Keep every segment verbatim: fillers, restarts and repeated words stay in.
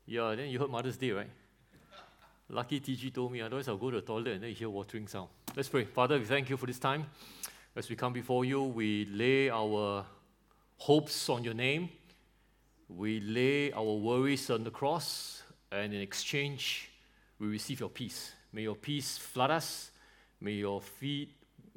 Yeah, then you heard Mother's Day, right? Lucky T G told me, otherwise I'll go to the toilet and then you hear watering sound. Let's pray. Father, we thank you for this time. As we come before you, we lay our hopes on your name. We lay our worries on the cross, and in exchange, we receive your peace. May your peace flood us. May your feet,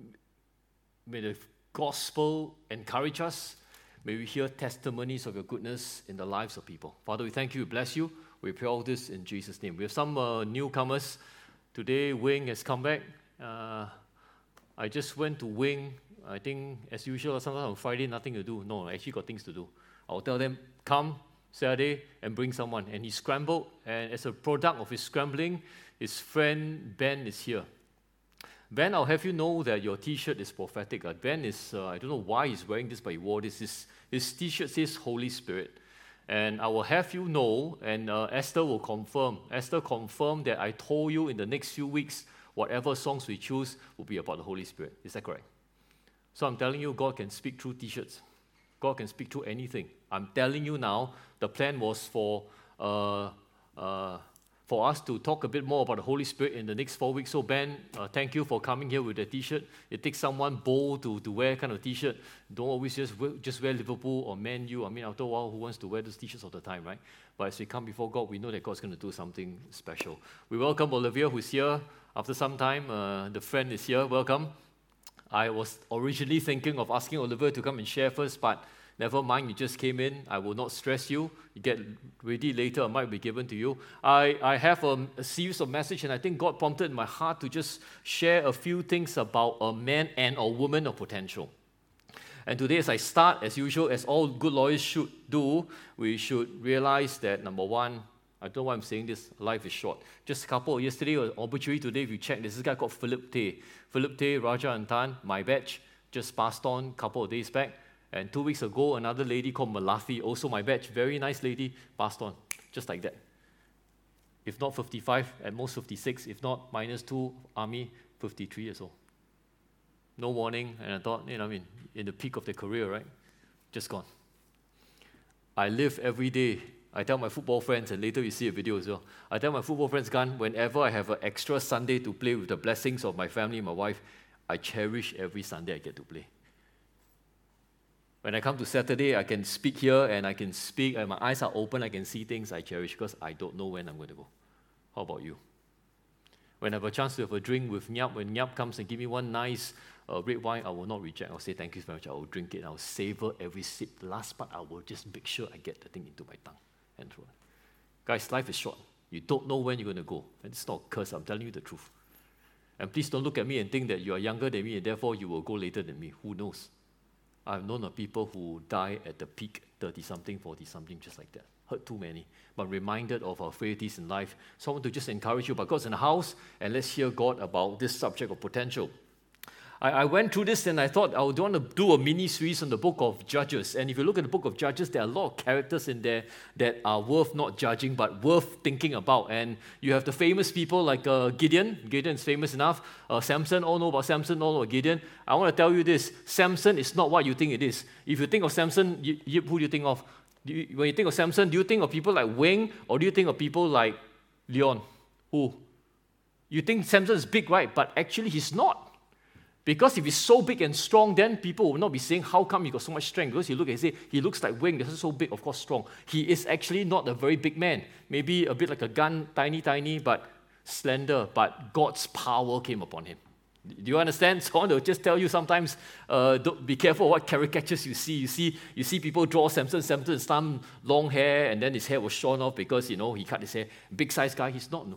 may the gospel encourage us. May we hear testimonies of your goodness in the lives of people. Father, we thank you, we bless you. We pray all this in Jesus' name. We have some uh, newcomers. Today, Wing has come back. Uh, I just went to Wing. I think, as usual, sometimes on Friday, nothing to do. No, I actually got things to do. I'll tell them, come Saturday and bring someone. And he scrambled, and as a product of his scrambling, his friend Ben is here. Ben, I'll have you know that your T-shirt is prophetic. Uh, Ben is, uh, I don't know why he's wearing this, but he wore this. His, his T-shirt says Holy Spirit. And I will have you know, and uh, Esther will confirm. Esther confirmed that I told you in the next few weeks, whatever songs we choose will be about the Holy Spirit. Is that correct? So I'm telling you, God can speak through T-shirts. God can speak through anything. I'm telling you now, the plan was for uh, uh, for us to talk a bit more about the Holy Spirit in the next four weeks. So Ben, uh, thank you for coming here with a T-shirt. It takes someone bold to, to wear kind of T-shirt. Don't always just wear, just wear Liverpool or Man U. I mean, after a while, who wants to wear those T-shirts all the time, right? But as we come before God, we know that God's going to do something special. We welcome Olivia, who's here after some time. Uh, the friend is here. Welcome. I was originally thinking of asking Olivia to come and share first, but never mind, you just came in. I will not stress you. You get ready later, a mic will be given to you. I, I have a, a series of messages, and I think God prompted in my heart to just share a few things about a man and a woman of potential. And today, as I start, as usual, as all good lawyers should do, we should realize that, number one, I don't know why I'm saying this, life is short. Just a couple, yesterday or obituary today, if you check, there's this guy called Philip Tay. Philip Tay, Raja and Tan, my batch, just passed on a couple of days back. And two weeks ago, another lady called Malafi, also my batch, very nice lady, passed on, just like that. If not fifty-five, at most fifty-six, if not minus two, army, fifty-three years old. No warning, and I thought, you know, I mean, in the peak of their career, right? Just gone. I live every day. I tell my football friends, and later you see a video as well. I tell my football friends, Gan, whenever I have an extra Sunday to play with the blessings of my family, my wife, I cherish every Sunday I get to play. When I come to Saturday, I can speak here and I can speak, and my eyes are open, I can see things I cherish because I don't know when I'm going to go. How about you? When I have a chance to have a drink with Nyap, when Nyap comes and give me one nice uh, red wine, I will not reject. I'll say thank you very much. I will drink it. I'll savor every sip. The last part, I will just make sure I get the thing into my tongue and throat. Guys, life is short. You don't know when you're going to go. And it's not a curse. I'm telling you the truth. And please don't look at me and think that you are younger than me and therefore you will go later than me. Who knows? I've known of people who die at the peak, thirty-something, forty-something, just like that. Heard too many. But reminded of our frailties in life. So I want to just encourage you, but God's in the house, and let's hear God about this subject of potential. I, I went through this and I thought I would want to do a mini-series on the book of Judges. And if you look at the book of Judges, there are a lot of characters in there that are worth not judging, but worth thinking about. And you have the famous people like uh, Gideon. Gideon is famous enough. Uh, Samson, all know about Samson, all know about Gideon. I want to tell you this. Samson is not what you think it is. If you think of Samson, you, you, who do you think of? Do you, when you think of Samson, do you think of people like Wing, or do you think of people like Leon? Who? You think Samson is big, right? But actually he's not. Because if he's so big and strong, then people will not be saying, how come he got so much strength? Because you look and say, he looks like Wing, this is so big, of course strong. He is actually not a very big man. Maybe a bit like a gun, tiny, tiny, but slender. But God's power came upon him. Do you understand? So I want to just tell you sometimes, uh, don't, be careful what caricatures you see. You see you see people draw Samson, Samson, some long hair, and then his hair was shorn off because, you know, he cut his hair. Big size guy, he's not, no.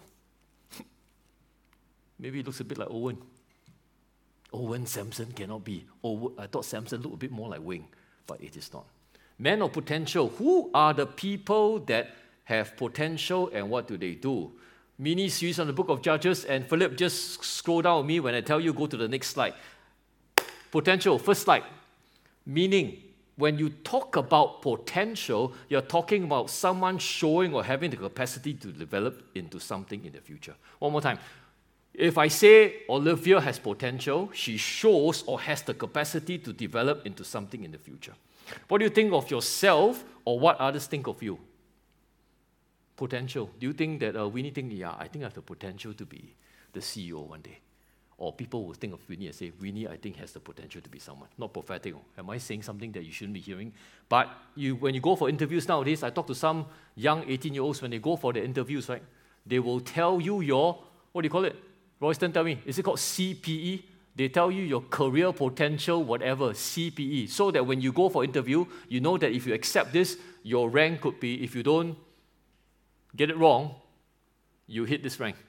Maybe he looks a bit like Owen. Owen Samson cannot be. Oh, I thought Samson looked a bit more like Wing, but it is not. Men of potential. Who are the people that have potential and what do they do? Mini series on the book of Judges, and Philip, just scroll down with me when I tell you, go to the next slide. Potential, first slide. Meaning, when you talk about potential, you're talking about someone showing or having the capacity to develop into something in the future. One more time. If I say Olivia has potential, she shows or has the capacity to develop into something in the future. What do you think of yourself or what others think of you? potential. Do you think that uh, Winnie think, yeah, I think I have the potential to be the C E O one day? Or people will think of Winnie and say, Winnie, I think, has the potential to be someone. Not prophetic. Am I saying something that you shouldn't be hearing? But you, when you go for interviews nowadays, I talk to some young eighteen-year-olds, when they go for the interviews, right, they will tell you your, what do you call it? Royston, tell me, is it called C P E? They tell you your career potential, whatever, C P E. So that when you go for interview, you know that if you accept this, your rank could be, if you don't get it wrong, you hit this rank.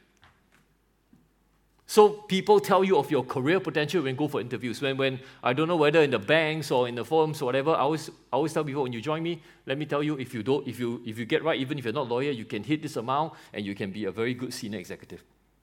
So people tell you of your career potential when you go for interviews. When, when I don't know whether in the banks or in the firms or whatever, I always, I always tell people, when you join me, let me tell you, if you don't, if you if you get right, even if you're not a lawyer, you can hit this amount and you can be a very good senior executive.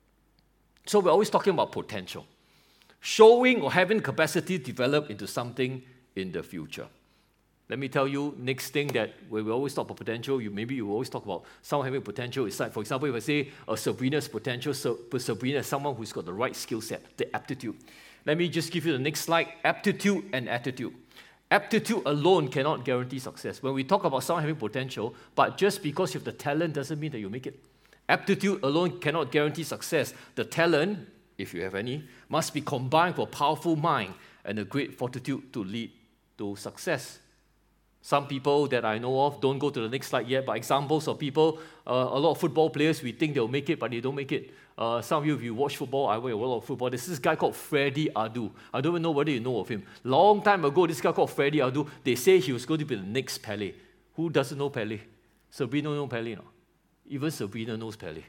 So we're always talking about potential. Showing or having capacity to develop into something in the future. Let me tell you, next thing that when we always talk about potential, you maybe you always talk about someone having potential. It's like, for example, if I say uh, Sabrina's potential, so Sabrina is someone who's got the right skill set, the aptitude. Let me just give you the next slide, aptitude and attitude. Aptitude alone cannot guarantee success. When we talk about someone having potential, but just because you have the talent doesn't mean that you make it. Aptitude alone cannot guarantee success. The talent, if you have any, must be combined with a powerful mind and a great fortitude to lead to success. Some people that I know of, don't go to the next slide yet, but examples of people, uh, a lot of football players, we think they'll make it, but they don't make it. Uh, some of you, if you watch football, I watch a lot of football, there's this guy called Freddie Adu. I don't even know whether you know of him. Long time ago, this guy called Freddie Adu, they say he was going to be the next Pele. Who doesn't know Pele? Sabrina knows Pele, no? Even Sabrina knows Pele.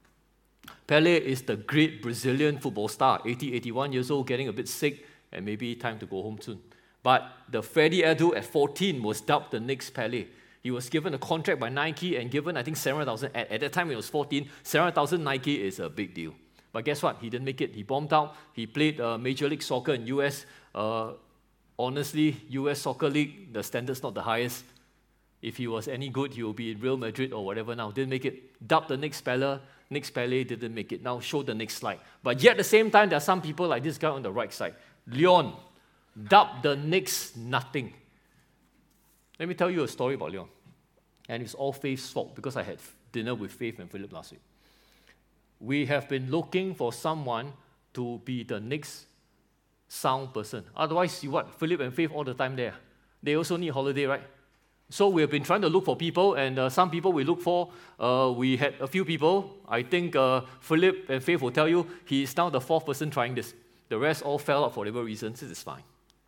Pele is the great Brazilian football star, eighty, eighty-one years old, getting a bit sick, and maybe time to go home soon. But the Freddie Adu at fourteen was dubbed the next Pele. He was given a contract by Nike and given, I think, seven hundred thousand. At, at that time, when he was fourteen, seven hundred thousand Nike is a big deal. But guess what? He didn't make it. He bombed out. He played uh, Major League Soccer in U S. Uh, honestly, U S Soccer League, the standard's not the highest. If he was any good, he will be in Real Madrid or whatever now. Didn't make it. Dubbed the next Pele. Next Pele didn't make it. Now show the next slide. But yet at the same time, there are some people like this guy on the right side. Leon. Dubbed the next nothing. Let me tell you a story about Leon. And it's all Faith's fault because I had dinner with Faith and Philip last week. We have been looking for someone to be the next sound person. Otherwise, you what? Philip and Faith all the time there. They also need holiday, right? So we have been trying to look for people, and uh, some people we look for, uh, we had a few people. I think uh, Philip and Faith will tell you he is now the fourth person trying this. The rest all fell out for whatever reasons. It is fine.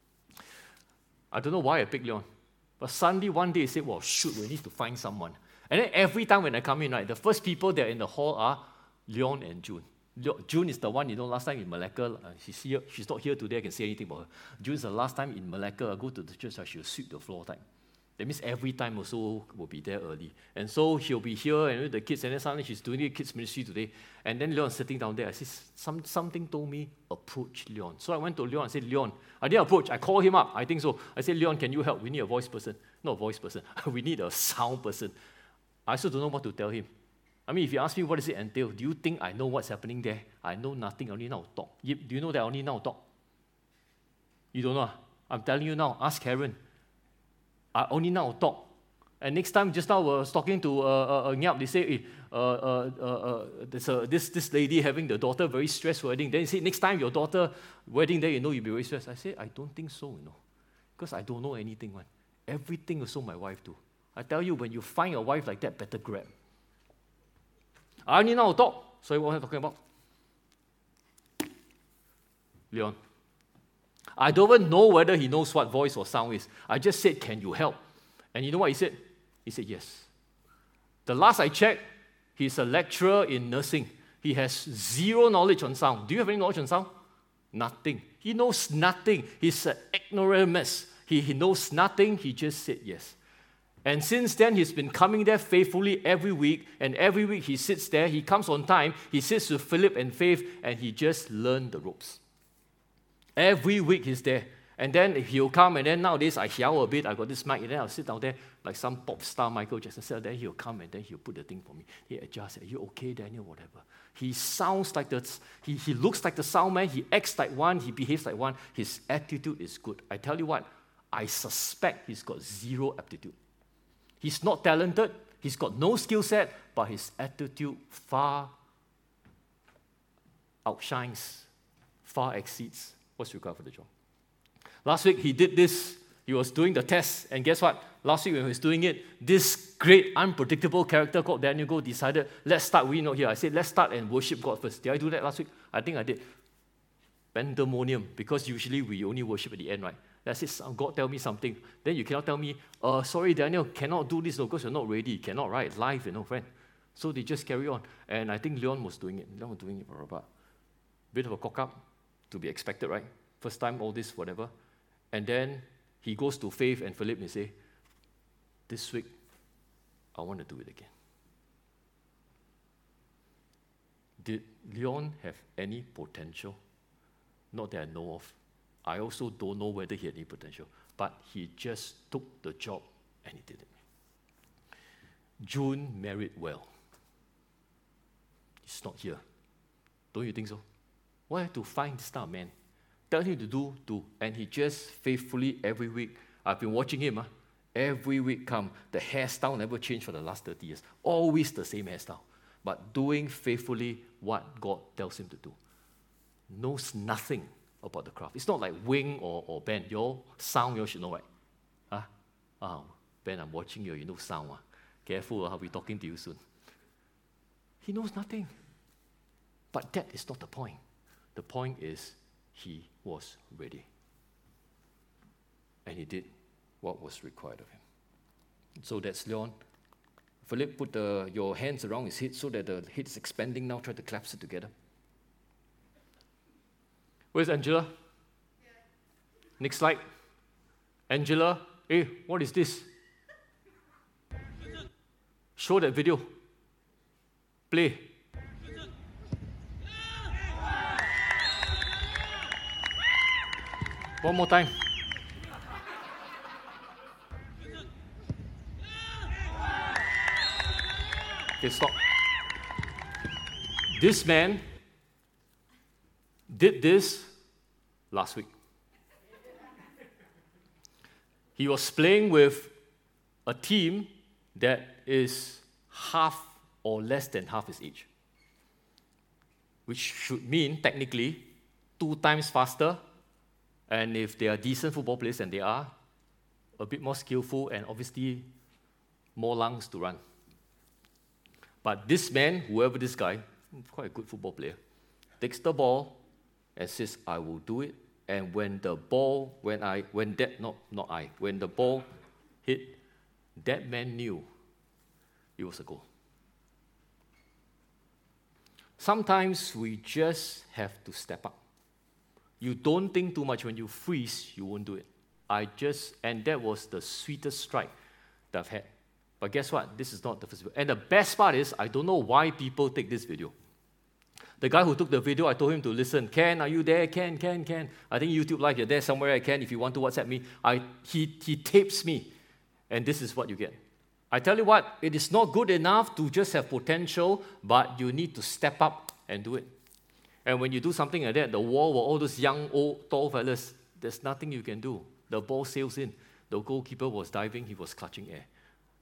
I don't know why I picked Leon. But suddenly one day he said, well, shoot, we need to find someone. And then every time when I come in, right, the first people that are in the hall are Leon and June. June is the one, you know, last time in Malacca, uh, she's, here, she's not here today, I can say anything about her. June is the last time in Malacca, I go to the church, she'll sweep the floor time. That means every time also will be there early. And so she'll be here and with the kids, and then suddenly she's doing the kids' ministry today. And then Leon sitting down there, I said, Some, something told me, approach Leon. So I went to Leon and said, Leon, I didn't approach, I called him up, I think so. I said, Leon, can you help? We need a voice person. Not a voice person, we need a sound person. I also don't know what to tell him. I mean, if you ask me what does it entail, do you think I know what's happening there? I know nothing, I only know talk. Do you know that I only know talk? You don't know? I'm telling you now, ask Karen. I only now talk. And next time, just now I was talking to uh, uh, Nyap, they say, hey, uh, uh, uh, uh, there's a, this, this lady having the daughter very stressed wedding. Then he said, next time your daughter wedding day, you know, you'll be very stressed. I said, I don't think so, you know, because I don't know anything, man. Everything also my wife do. I tell you, when you find a wife like that, better grab. I only now talk. Sorry, what am I talking about? Leon. I don't even know whether he knows what voice or sound is. I just said, can you help? And you know what he said? He said, yes. The last I checked, he's a lecturer in nursing. He has zero knowledge on sound. Do you have any knowledge on sound? Nothing. He knows nothing. He's an ignoramus. He, he knows nothing. He just said yes. And since then, he's been coming there faithfully every week. And every week he sits there. He comes on time. He sits with Philip and Faith. And he just learned the ropes. Every week he's there. And then he'll come, and then nowadays I yell a bit, I got this mic, and then I'll sit down there like some pop star Michael Jackson. So then he'll come, and then he'll put the thing for me. He adjusts, are you okay, Daniel, whatever. He sounds like the, he, he looks like the sound man, he acts like one, he behaves like one. His attitude is good. I tell you what, I suspect he's got zero aptitude. He's not talented, he's got no skill set, but his attitude far outshines, far exceeds what's required for the job. Last week, he did this. He was doing the test, and guess what? Last week when he was doing it, this great, unpredictable character called Daniel Goh decided, let's start, we know here. I said, let's start and worship God first. Did I do that last week? I think I did. Pandemonium, because usually we only worship at the end, right? I said, God tell me something. Then you cannot tell me, uh, sorry, Daniel, cannot do this, no, because you're not ready. Cannot, right? It's live, you know, friend. So they just carry on. And I think Leon was doing it. Leon was doing it for about a bit of a cock-up, to be expected, right? First time, all this, whatever. And then he goes to Faith and Philip and say, this week, I want to do it again. Did Leon have any potential? Not that I know of. I also don't know whether he had any potential. But he just took the job and he did it. June married well. He's not here. Don't you think so? Why have to find this kind of man? Tell him to do, do. And he just faithfully every week. I've been watching him. Huh? Every week come. The hairstyle never changed for the last thirty years. Always the same hairstyle. But doing faithfully what God tells him to do. Knows nothing about the craft. It's not like Wing or, or Ben. Your sound, you should know, right? Huh? Oh, Ben, I'm watching you. You know sound. Huh? Careful, I'll be talking to you soon. He knows nothing. But that is not the point. The point is he was ready. And he did what was required of him. So that's Leon. Philip, put the, your hands around his head so that the head is expanding now. Try to collapse it together. Where's Angela? Yeah. Next slide. Angela, hey, what is this? Show that video. Play. One more time. Okay, stop. This man did this last week. He was playing with a team that is half or less than half his age, which should mean, technically, two times faster, and if they are decent football players, and they are, a bit more skillful, and obviously more lungs to run. But this man, whoever this guy, quite a good football player, takes the ball and says, I will do it. And when the ball, when I, when that, not, not I, when the ball hit, that man knew it was a goal. Sometimes we just have to step up. You don't think too much. When you freeze, you won't do it. I just, and that was the sweetest strike that I've had. But guess what? This is not the first video. And the best part is, I don't know why people take this video. The guy who took the video, I told him to listen. Ken, are you there? Ken, Ken, Ken. I think YouTube Live, you're there somewhere. I can. If you want to WhatsApp me, I, he, he tapes me. And this is what you get. I tell you what, it is not good enough to just have potential, but you need to step up and do it. And when you do something like that, the wall were all those young, old, tall fellas, there's nothing you can do. The ball sails in. The goalkeeper was diving, he was clutching air.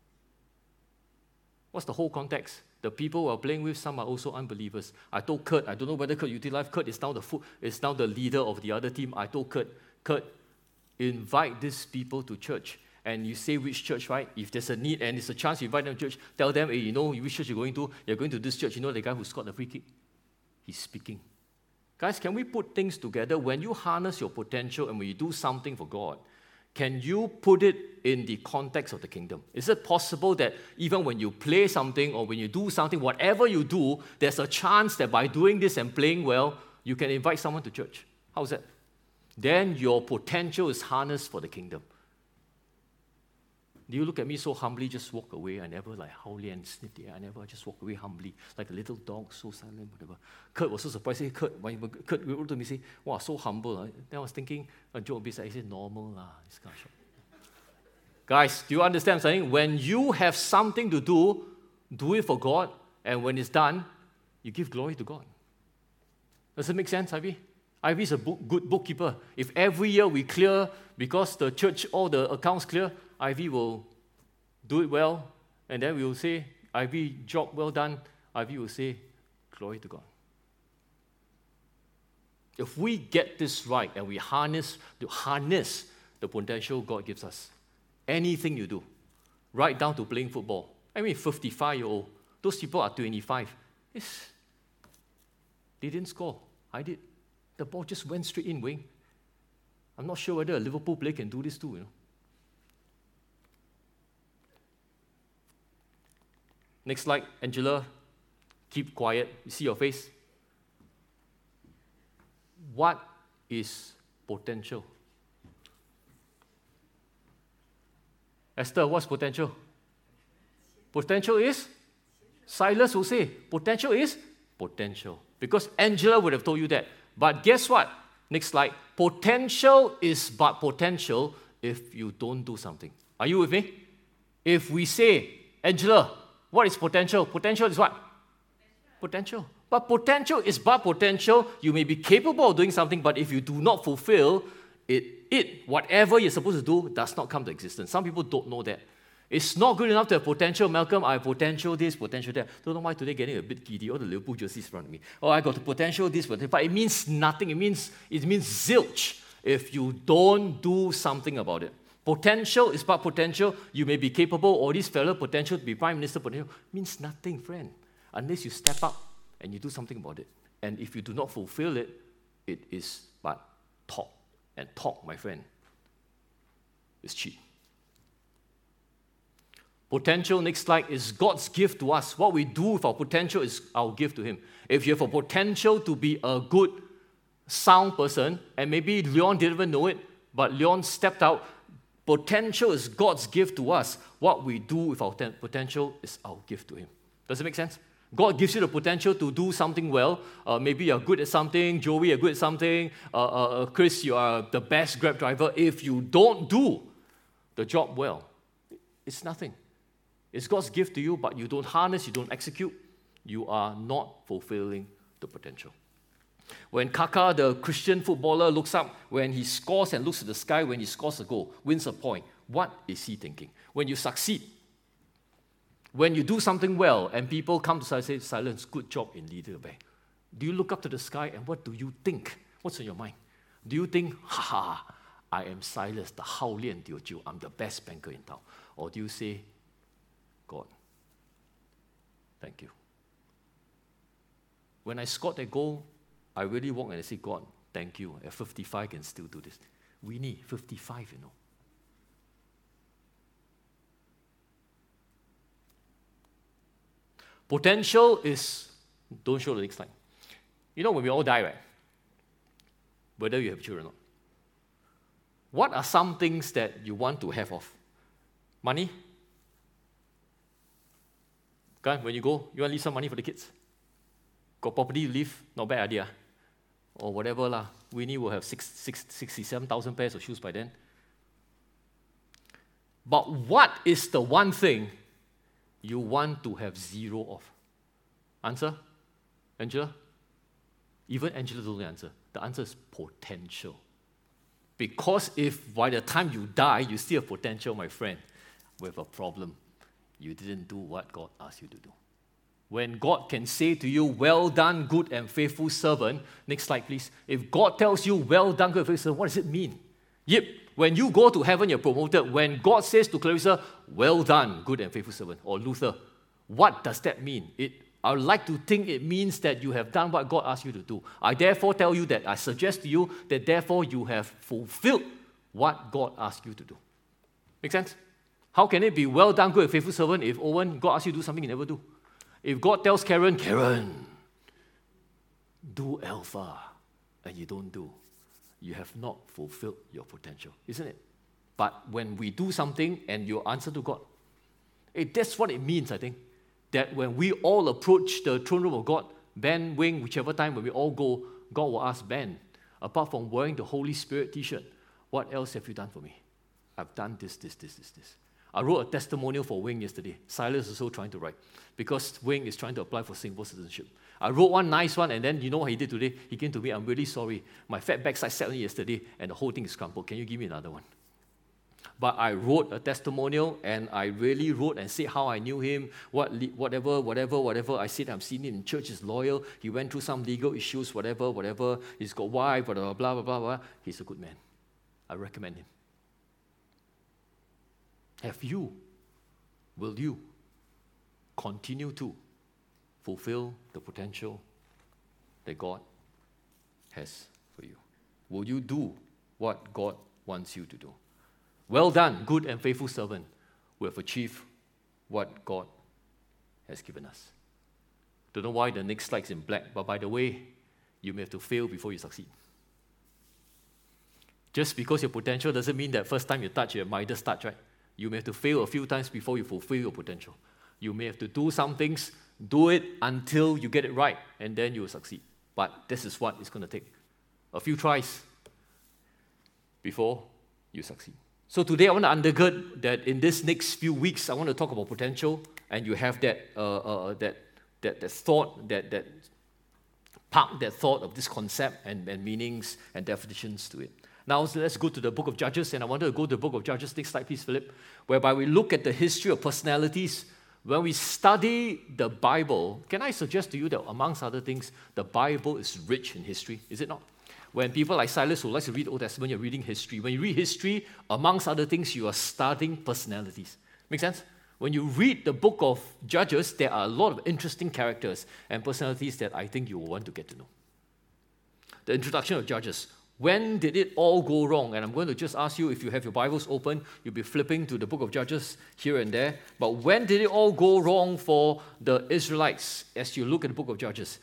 What's the whole context? The people who are playing with, some are also unbelievers. I told Kurt, I don't know whether Kurt utilized, Kurt is now the foot, is now the leader of the other team. I told Kurt, Kurt, invite these people to church. And you say which church, right? If there's a need and it's a chance, you invite them to church, tell them, hey, you know which church you're going to? You're going to this church. You know the guy who scored the free kick? He's speaking. Guys, can we put things together? When you harness your potential and when you do something for God, can you put it in the context of the kingdom? Is it possible that even when you play something or when you do something, whatever you do, there's a chance that by doing this and playing well, you can invite someone to church? How's that? Then your potential is harnessed for the kingdom. Do you look at me so humbly, just walk away? I never like howly and sniffy. I never just walk away humbly, like a little dog, so silent, whatever. Kurt was so surprised. Hey, Kurt, when Kurt wrote to me, say, wow, so humble. Then I was thinking, a joke, I said, normal lah. It's kind of shock. Guys, do you understand what I'm saying? When you have something to do, do it for God, and when it's done, you give glory to God. Does it make sense, Ivy? Ivy is a book, good bookkeeper. If every year we clear, because the church, all the accounts clear, Ivy will do it well, and then we will say, Ivy, job well done, Ivy will say, glory to God. If we get this right and we harness, to harness the potential God gives us, anything you do, right down to playing football. I mean, fifty-five-year-old, those people are twenty-five. It's, they didn't score. I did. The ball just went straight in, Wing. I'm not sure whether a Liverpool player can do this too, you know. Next slide, Angela. Keep quiet. You see your face? What is potential? Esther, what's potential? Potential is? Silas will say, potential is potential. Because Angela would have told you that. But guess what? Next slide. Potential is but potential if you don't do something. Are you with me? If we say, Angela, what is potential? Potential is what? Potential. But potential is but potential. You may be capable of doing something, but if you do not fulfill it, it, whatever you're supposed to do, does not come to existence. Some people don't know that. It's not good enough to have potential. Malcolm, I have potential this, potential that. Don't know why today getting a bit giddy. All the Liverpool jerseys in front of me. Oh, I got the potential this, potential. But it means nothing. It means, it means zilch if you don't do something about it. Potential is but potential. You may be capable, or this fellow potential to be prime minister potential. Means nothing, friend. Unless you step up and you do something about it. And if you do not fulfill it, it is but talk. And talk, my friend, is cheap. Potential, next slide, is God's gift to us. What we do with our potential is our gift to Him. If you have a potential to be a good, sound person, and maybe Leon didn't even know it, but Leon stepped out, potential is God's gift to us. What we do with our ten- potential is our gift to Him. Does it make sense? God gives you the potential to do something well. Uh, maybe you're good at something. Joey, you're good at something. Uh, uh, Chris, you are the best Grab driver. If you don't do the job well, it's nothing. It's God's gift to you, but you don't harness, you don't execute, you are not fulfilling the potential. When Kaka, the Christian footballer, looks up, when he scores and looks at the sky, when he scores a goal, wins a point, what is he thinking? When you succeed, when you do something well, and people come to Silas and say, Silas, good job in leading the bank. Do you look up to the sky, and what do you think? What's in your mind? Do you think, ha ha, I am Silas, the Hao Lian Teochew, I'm the best banker in town? Or do you say, God, thank you. When I scored that goal, I really walked and I said, God, thank you. At fifty-five, I can still do this. We need fifty-five, you know. Potential is, don't show the next slide. You know, when we all die, right? Whether you have children or not. What are some things that you want to have of? Money? Okay, when you go, you want to leave some money for the kids? Got property to leave? Not bad idea. Or whatever lah. Winnie will have six, six, sixty-seven thousand pairs of shoes by then. But what is the one thing you want to have zero of? Answer? Angela? Even Angela doesn't answer. The answer is potential. Because if by the time you die, you still have potential, my friend, we have a problem. You didn't do what God asked you to do. When God can say to you, well done, good and faithful servant. Next slide, please. If God tells you, well done, good and faithful servant, what does it mean? Yep, when you go to heaven, you're promoted. When God says to Clarissa, well done, good and faithful servant, or Luther, what does that mean? It, I would like to think it means that you have done what God asked you to do. I therefore tell you that, I suggest to you that therefore you have fulfilled what God asked you to do. Make sense? How can it be well done, good and faithful servant if Owen, God asks you to do something you never do? If God tells Karen, Karen, do alpha, and you don't do, you have not fulfilled your potential, isn't it? But when we do something and you answer to God, it, that's what it means, I think. That when we all approach the throne room of God, Ben, Wing, whichever time when we all go, God will ask Ben, apart from wearing the Holy Spirit t-shirt, what else have you done for me? I've done this, this, this, this, this. I wrote a testimonial for Wing yesterday. Silas is also trying to write because Wing is trying to apply for Singapore citizenship. I wrote one nice one, and then you know what he did today? He came to me, I'm really sorry. My fat backside sat on it yesterday, and the whole thing is crumpled. Can you give me another one? but I wrote a testimonial and I really wrote and said how I knew him, what whatever, whatever, whatever. I said I've seen him in church, he's loyal, he went through some legal issues, whatever, whatever. He's got wife, blah, blah, blah, blah, blah, blah. He's a good man. I recommend him. Have you, will you continue to fulfill the potential that God has for you? Will you do what God wants you to do? Well done, good and faithful servant, who have achieved what God has given us. Don't know why the next slide's in black, but by the way, you may have to fail before you succeed. Just because your potential doesn't mean that first time you touch, your Midas touch, right? You may have to fail a few times before you fulfill your potential. You may have to do some things, do it until you get it right, and then you will succeed. But this is what it's going to take. A few tries before you succeed. So today I want to undergird that in this next few weeks, I want to talk about potential, and you have that uh, uh, that, that that thought, that that park that thought of this concept and, and meanings and definitions to it. Now let's go to the book of Judges, and I wanted to go to the book of Judges. Next slide, please, Philip. Whereby we look at the history of personalities. When we study the Bible, can I suggest to you that amongst other things, the Bible is rich in history, is it not? When people like Silas who likes to read Old Testament, you're reading history. When you read history, amongst other things, you are studying personalities. Make sense? When you read the book of Judges, there are a lot of interesting characters and personalities that I think you will want to get to know. The introduction of Judges. When did it all go wrong? And I'm going to just ask you, if you have your Bibles open, you'll be flipping to the book of Judges here and there. But when did it all go wrong for the Israelites as you look at the book of Judges?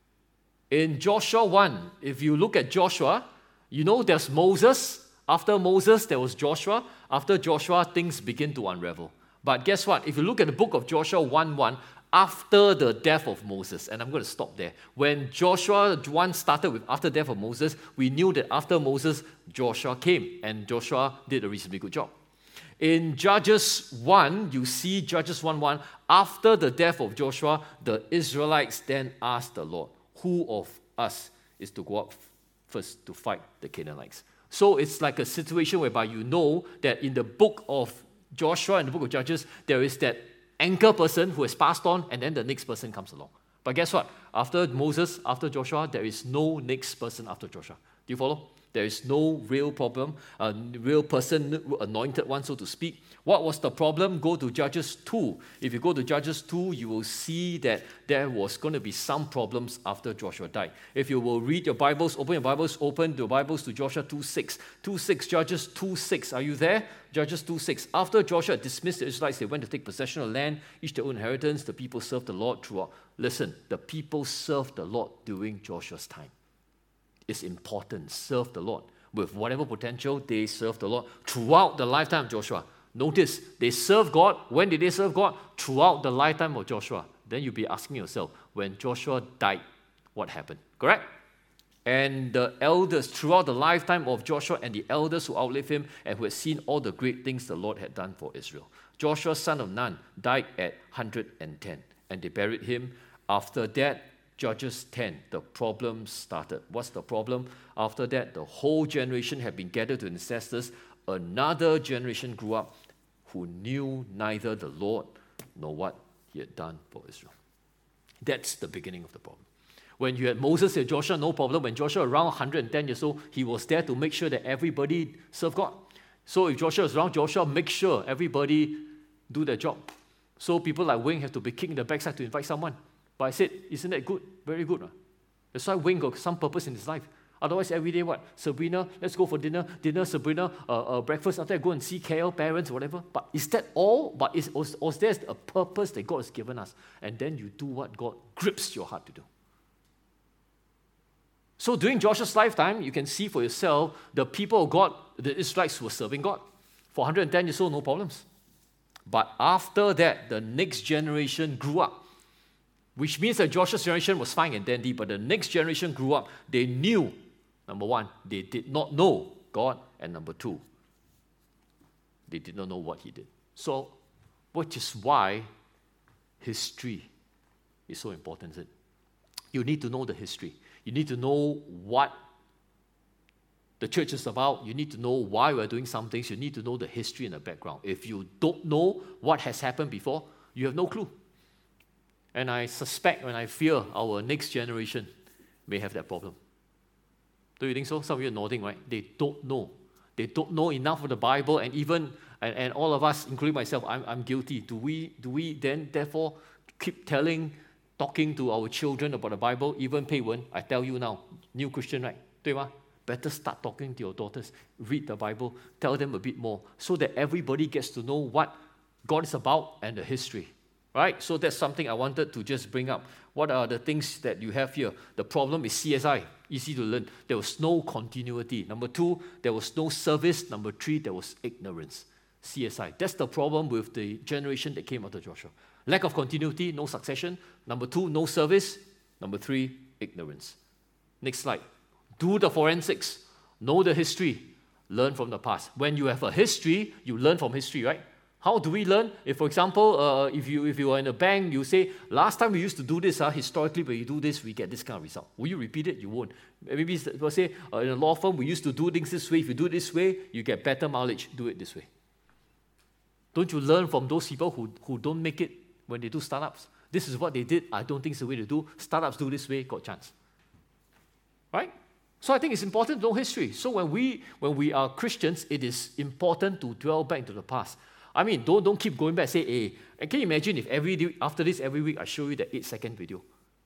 In Joshua one, if you look at Joshua, you know there's Moses. After Moses, there was Joshua. After Joshua, things begin to unravel. But guess what? If you look at the book of Joshua one one, after the death of Moses, and I'm going to stop there. When Joshua one started with after the death of Moses, we knew that after Moses, Joshua came, and Joshua did a reasonably good job. In Judges one, you see Judges one one, after the death of Joshua, the Israelites then asked the Lord, who of us is to go up first to fight the Canaanites? So it's like a situation whereby you know that in the book of Joshua and the book of Judges, there is that anchor person who has passed on, and then the next person comes along. But guess what? After Moses, after Joshua, there is no next person after Joshua. Do you follow? There is no real problem, a real person, anointed one, so to speak. What was the problem? Go to Judges two. If you go to Judges two, you will see that there was going to be some problems after Joshua died. If you will read your Bibles, open your Bibles, open your Bibles to Joshua two six. two six, Judges two six. Are you there? Judges two six. After Joshua dismissed the Israelites, they went to take possession of land, each their own inheritance. The people served the Lord throughout. Listen, the people served the Lord during Joshua's time. It's important. Serve the Lord. With whatever potential, they serve the Lord throughout the lifetime of Joshua. Notice, they serve God. When did they serve God? Throughout the lifetime of Joshua. Then you'll be asking yourself, when Joshua died, what happened? Correct? And the elders, throughout the lifetime of Joshua, and the elders who outlived him and who had seen all the great things the Lord had done for Israel. Joshua, son of Nun, died at one hundred ten, and they buried him. After that, Judges ten, the problem started. What's the problem? After that, the whole generation had been gathered to ancestors. Another generation grew up who knew neither the Lord nor what he had done for Israel. That's the beginning of the problem. When you had Moses and Joshua, no problem. When Joshua around one hundred ten years old, he was there to make sure that everybody served God. So if Joshua is around, Joshua make sure everybody do their job. So people like Wayne have to be kicked in the backside to invite someone. But I said, isn't that good? Very good. Huh? That's why Wayne got some purpose in his life. Otherwise, every day, what? Sabrina, let's go for dinner. Dinner, Sabrina, uh, uh, breakfast. After that, go and see K L, parents, whatever. But is that all? But is, was, was there a purpose that God has given us? And then you do what God grips your heart to do. So during Joshua's lifetime, you can see for yourself, the people of God, the Israelites were serving God. For one hundred ten years old, no problems. But after that, the next generation grew up. Which means that Joshua's generation was fine and dandy, but the next generation grew up. They knew, number one, they did not know God, and number two, they did not know what he did. So, which is why history is so important, isn't it? You need to know the history. You need to know what the church is about. You need to know why we're doing some things. You need to know the history and the background. If you don't know what has happened before, you have no clue. And I suspect and I fear our next generation may have that problem. Do you think so? Some of you are nodding, right? They don't know. They don't know enough of the Bible, and even, and, and all of us, including myself, I'm, I'm guilty. Do we, do we then therefore keep telling, talking to our children about the Bible? Even Pei Wen, I tell you now, new Christian, right? 对吗? Better start talking to your daughters. Read the Bible. Tell them a bit more so that everybody gets to know what God is about and the history. Right? So that's something I wanted to just bring up. What are the things that you have here? The problem is C S I. Easy to learn. There was no continuity. Number two, there was no service. Number three, there was ignorance. C S I. That's the problem with the generation that came out of Joshua. Lack of continuity, no succession. Number two, no service. Number three, ignorance. Next slide. Do the forensics. Know the history. Learn from the past. When you have a history, you learn from history, right? How do we learn? If, for example, uh, if you if you are in a bank, you say, last time we used to do this, uh, historically, when you do this, we get this kind of result. Will you repeat it? You won't. Maybe we'll say, uh, in a law firm, we used to do things this way. If you do it this way, you get better mileage. Do it this way. Don't you learn from those people who, who don't make it when they do startups? This is what they did. I don't think it's the way to do. Startups do this way, got chance. Right? So I think it's important to know history. So when we when we are Christians, it is important to dwell back into the past. I mean, don't, don't keep going back and say, hey, and can you imagine if every day, after this, every week, I show you the eight-second video?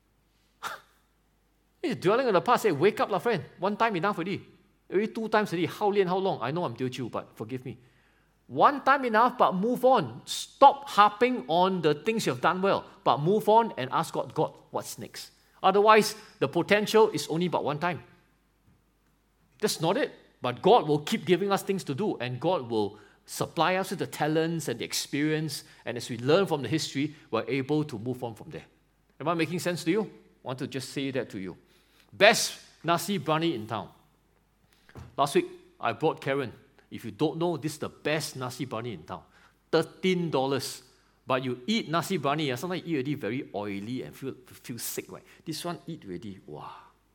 It's dwelling on the past. Say, wake up, la friend. One time enough already. Every two times already. How late, how long? I know I'm Teochew, but forgive me. One time enough, but move on. Stop harping on the things you've done well, but move on and ask God, God, what's next? Otherwise, the potential is only but one time. That's not it. But God will keep giving us things to do, and God will supply us with the talents and the experience, and as we learn from the history, we're able to move on from there. Am I making sense to you? I want to just say that to you. Best nasi biryani in town. Last week, I brought Karen. If you don't know, this is the best nasi biryani in town. thirteen dollars. But you eat nasi biryani, sometimes you eat already very oily and feel, feel sick, right? This one, eat already, wow.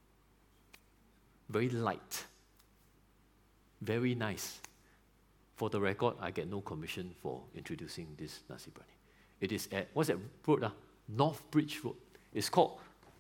Very light. Very nice. For the record, I get no commission for introducing this nasi biryani. It is at, what's that road? Uh? North Bridge Road. It's called,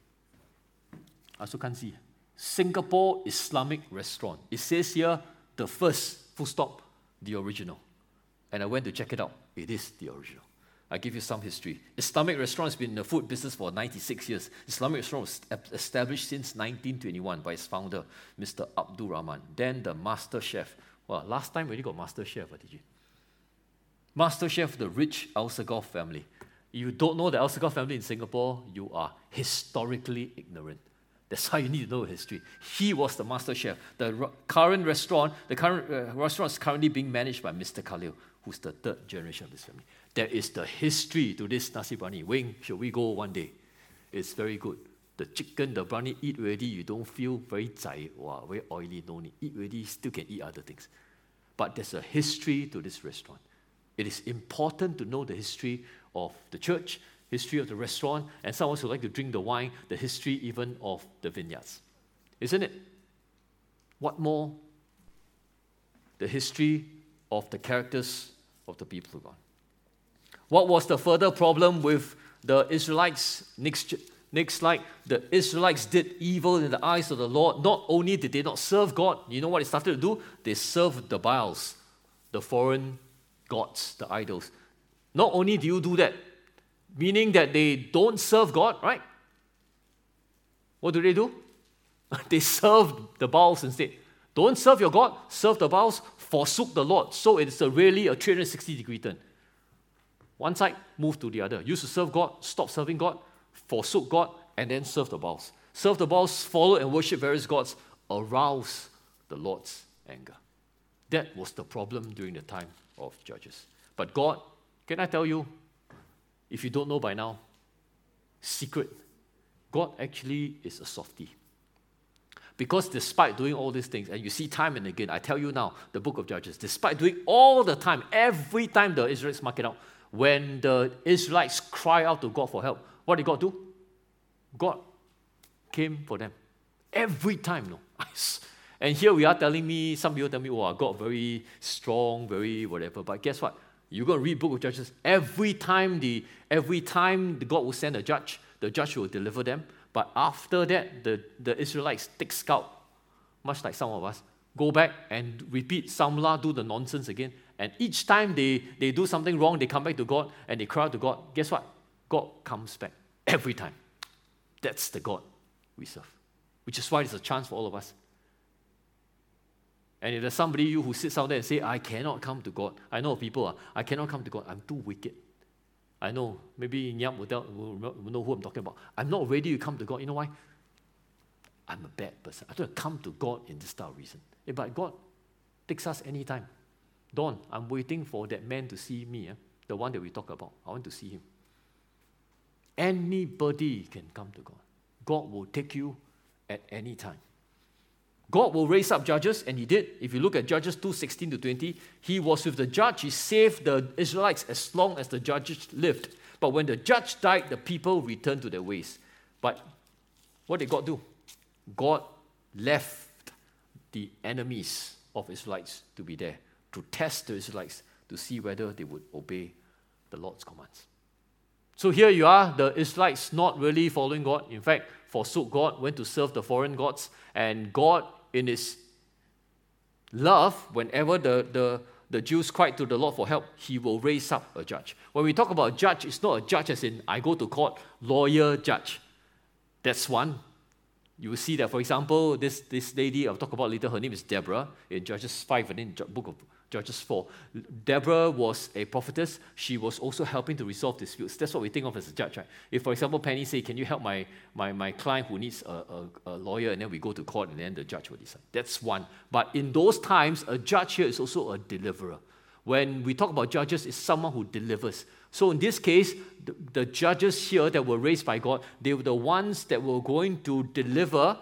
I also can't see, Singapore Islamic Restaurant. It says here, the first, full stop, the original. And I went to check it out. It is the original. I give you some history. Islamic Restaurant has been in the food business for ninety-six years. Islamic Restaurant was established since nineteen twenty-one by its founder, Mister Abdul Rahman. Then the master chef. Well, last time we already got master chef, did you? Master chef, the rich Alsagoff family. If you don't know the Alsagoff family in Singapore, you are historically ignorant. That's how you need to know history. He was the master chef. The r- current restaurant, the current uh, restaurant is currently being managed by Mister Khalil, who's the third generation of this family. There is the history to this nasi biryani. Wing, should we go one day? It's very good. The chicken, the biryani, eat already, you don't feel very zai, wow, very oily, no need. Eat already, still can eat other things. But there's a history to this restaurant. It is important to know the history of the church, history of the restaurant, and someone who like to drink the wine, the history even of the vineyards. Isn't it? What more? The history of the characters of the people of God. What was the further problem with the Israelites? Next, next slide. The Israelites did evil in the eyes of the Lord. Not only did they not serve God, you know what they started to do? They served the Baals, the foreign gods, the idols. Not only do you do that, meaning that they don't serve God, right? What do they do? They serve the Baals instead. Don't serve your God, serve the Baals, forsook the Lord. So it's a really a three hundred sixty degree turn. One side, move to the other. Used to serve God, stop serving God, forsook God, and then serve the Baals. Serve the Baals, follow and worship various gods, arouse the Lord's anger. That was the problem during the time of Judges. But God, can I tell you, if you don't know by now, secret, God actually is a softie. Because despite doing all these things, and you see time and again, I tell you now, the book of Judges, despite doing all the time, every time the Israelites mark it out, when the Israelites cry out to God for help, what did God do? God came for them. Every time, no. And here we are telling me, some people tell me, oh, God very strong, very whatever. But guess what? You're going to read Book of Judges. Every time the every time the God will send a judge, the judge will deliver them. But after that, the, the Israelites take scout, much like some of us, go back and repeat Samlah, do the nonsense again. And each time they, they do something wrong, they come back to God and they cry out to God. Guess what? God comes back every time. That's the God we serve. Which is why there's a chance for all of us. And if there's somebody you who sits out there and say, I cannot come to God. I know people, uh, I cannot come to God. I'm too wicked. I know. Maybe Nyam will, tell, will know who I'm talking about. I'm not ready to come to God. You know why? I'm a bad person. I don't come to God in this type of reason. Yeah, but God takes us anytime. Dawn, I'm waiting for that man to see me, eh? The one that we talk about. I want to see him. Anybody can come to God. God will take you at any time. God will raise up judges, and he did. If you look at Judges two, sixteen to twenty, he was with the judge. He saved the Israelites as long as the judges lived. But when the judge died, the people returned to their ways. But what did God do? God left the enemies of Israelites to be there, to test the Israelites, to see whether they would obey the Lord's commands. So here you are, the Israelites not really following God. In fact, forsook God, went to serve the foreign gods, and God, in his love, whenever the, the, the Jews cried to the Lord for help, he will raise up a judge. When we talk about judge, it's not a judge as in I go to court, lawyer, judge. That's one. You will see that, for example, this, this lady I'll talk about later, her name is Deborah, in Judges five and in the book of Judges four. Deborah was a prophetess. She was also helping to resolve disputes. That's what we think of as a judge, right? If, for example, Penny say, can you help my, my, my client who needs a, a, a lawyer, and then we go to court, and then the judge will decide. That's one. But in those times, a judge here is also a deliverer. When we talk about judges, it's someone who delivers. So in this case, the, the judges here that were raised by God, they were the ones that were going to deliver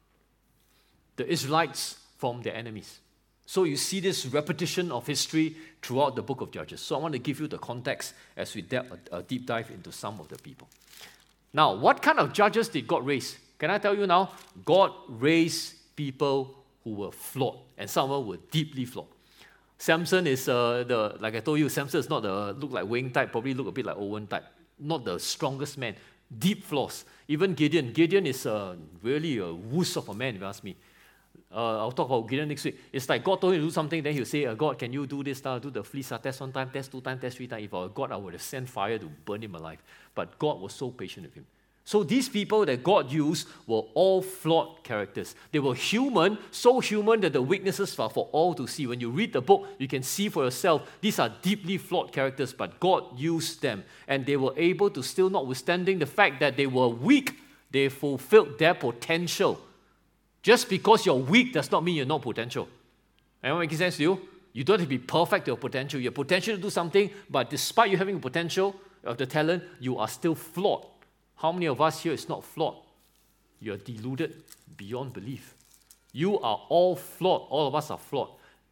the Israelites from their enemies. So you see this repetition of history throughout the book of Judges. So I want to give you the context as we delve a, a deep dive into some of the people. Now, what kind of judges did God raise? Can I tell you now? God raised people who were flawed, and some of them were deeply flawed. Samson is, uh, the like I told you, Samson is not the look like Wayne type, probably look a bit like Owen type. Not the strongest man. Deep flaws. Even Gideon. Gideon is uh, really a wuss of a man, if you ask me. Uh, I'll talk about Gideon next week. It's like God told him to do something, then he'll say, uh, God, can you do this? Uh, do the fleece, uh, test one time, test two times, test three times. If I were God, I would have sent fire to burn him alive. But God was so patient with him. So these people that God used were all flawed characters. They were human, so human that the weaknesses are for all to see. When you read the book, you can see for yourself, these are deeply flawed characters, but God used them. And they were able to still, notwithstanding the fact that they were weak, they fulfilled their potential. Just because you're weak does not mean you're not potential. Am I making sense to you? You don't have to be perfect to your potential. You have potential to do something, but despite you having potential of the talent, you are still flawed. How many of us here is not flawed? You're deluded beyond belief. You are all flawed. All of us are flawed.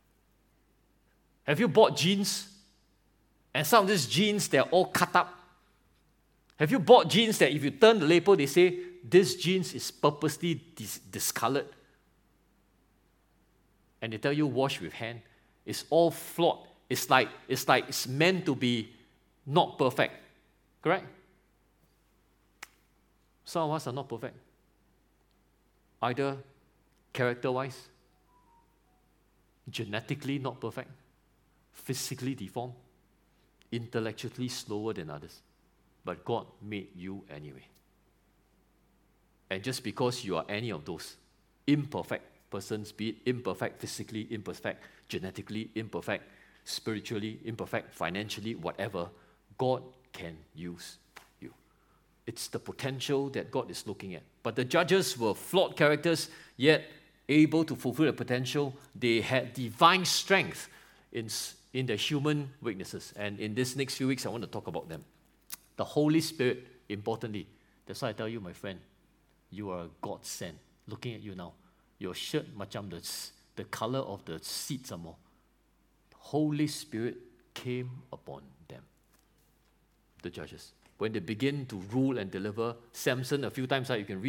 Have you bought jeans? And some of these jeans, they're all cut up. Have you bought jeans that if you turn the label, they say, this jeans is purposely dis- discolored? And they tell you, wash with hand. It's all flawed. It's like, it's like it's meant to be not perfect. Correct? Some of us are not perfect. Either character-wise, genetically not perfect, physically deformed, intellectually slower than others. But God made you anyway. And just because you are any of those imperfect persons, be it imperfect physically, imperfect genetically, imperfect spiritually, imperfect financially, whatever, God can use you. It's the potential that God is looking at. But the judges were flawed characters, yet able to fulfill the potential. They had divine strength in, in their human weaknesses. And in this next few weeks, I want to talk about them. The Holy Spirit, importantly. That's why I tell you, my friend, you are a God sent. Looking at you now, your shirt macam the, the color of the seed some more. The Holy Spirit came upon them, the judges. When they begin to rule and deliver, Samson, a few times, right, you can read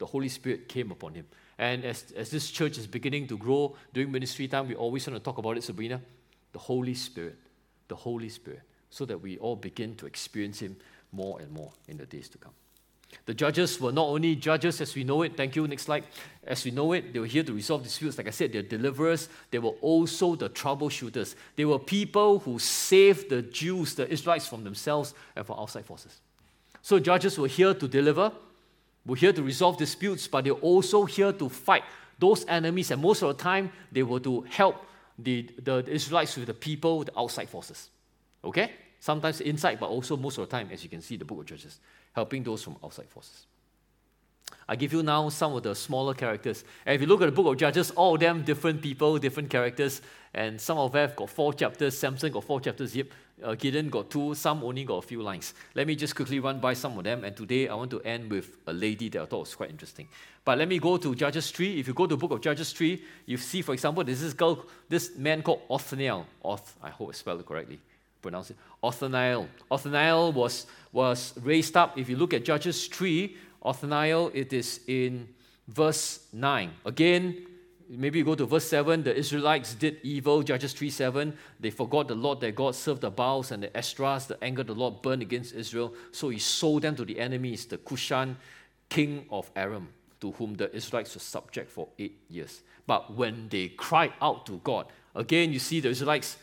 the Holy Spirit came upon him. And as, as this church is beginning to grow during ministry time, we always want to talk about it, Sabrina, the Holy Spirit, the Holy Spirit, so that we all begin to experience him more and more in the days to come. The judges were not only judges as we know it. Thank you. Next slide. As we know it, they were here to resolve disputes. Like I said, they're deliverers. They were also the troubleshooters. They were people who saved the Jews, the Israelites, from themselves and from outside forces. So judges were here to deliver, were here to resolve disputes, but they're also here to fight those enemies. And most of the time, they were to help the, the Israelites with the people, the outside forces. Okay? Sometimes inside, but also most of the time, as you can see, the book of Judges, helping those from outside forces. I give you now some of the smaller characters. And if you look at the book of Judges, all of them different people, different characters, and some of them have got four chapters. Samson got four chapters, yep. Uh, Gideon got two, some only got a few lines. Let me just quickly run by some of them, and today I want to end with a lady that I thought was quite interesting. But let me go to Judges three. If you go to the book of Judges three, you see, for example, there's this girl, this man called Othniel. Oth, I hope I spelled it correctly. Pronounce it. Othniel. Othniel was, was raised up. If you look at Judges three, Othniel, it is in verse nine. Again, maybe you go to verse seven. The Israelites did evil. Judges three seven. They forgot the Lord their God, served the Baals and the Astras. The anger of the Lord burned against Israel. So he sold them to the enemies, the Cushan, king of Aram, to whom the Israelites were subject for eight years. But when they cried out to God, again, you see the Israelites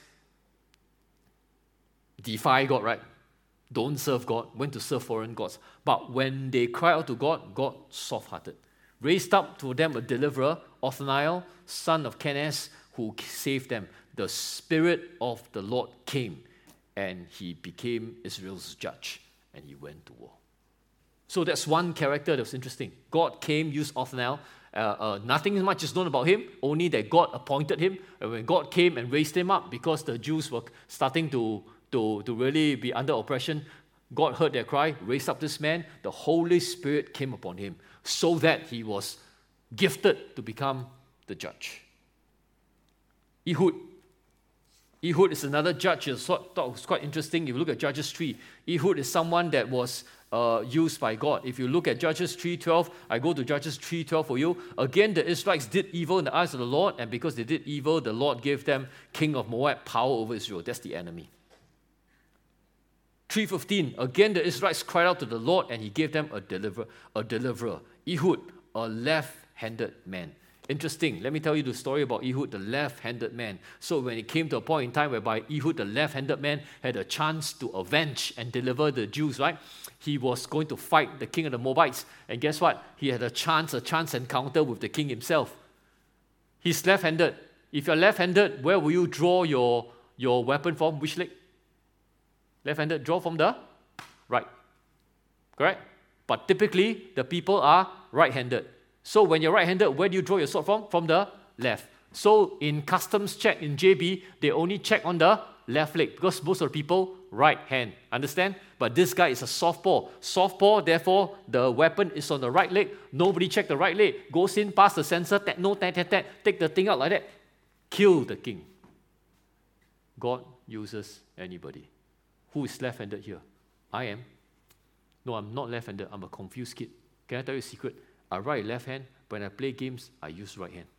defy God, right? Don't serve God, went to serve foreign gods. But when they cried out to God, God soft-hearted. Raised up to them a deliverer, Othniel, son of Kenaz, who saved them. The Spirit of the Lord came, and he became Israel's judge, and he went to war. So that's one character that was interesting. God came, used Othniel. Uh, uh, nothing much is known about him, only that God appointed him. And when God came and raised him up, because the Jews were starting to To, to really be under oppression, God heard their cry, raised up this man. The Holy Spirit came upon him so that he was gifted to become the judge. Ehud. Ehud is another judge. I thought it was quite interesting. If you look at Judges three, Ehud is someone that was uh, used by God. If you look at Judges three twelve, I go to Judges three twelve for you. Again, the Israelites did evil in the eyes of the Lord, and because they did evil, the Lord gave them king of Moab, power over Israel. That's the enemy. three fifteen, again the Israelites cried out to the Lord, and he gave them a deliverer, a deliverer. Ehud, a left-handed man. Interesting. Let me tell you the story about Ehud, the left-handed man. So when it came to a point in time whereby Ehud, the left-handed man, had a chance to avenge and deliver the Jews, right? He was going to fight the king of the Moabites. And guess what? He had a chance, a chance encounter with the king himself. He's left-handed. If you're left-handed, where will you draw your, your weapon from? Which leg? Left-handed, draw from the right. Correct? But typically, the people are right-handed. So when you're right-handed, where do you draw your sword from? From the left. So in customs check in J B, they only check on the left leg because most of the people, right hand. Understand? But this guy is a southpaw. Southpaw, therefore, the weapon is on the right leg. Nobody check the right leg. Goes in, pass the sensor, tap, no, tap, tap, tap, take the thing out like that. Kill the king. God uses anybody. Who is left-handed here? I am. No, I'm not left-handed. I'm a confused kid. Can I tell you a secret? I write left hand. When I play games, I use right hand.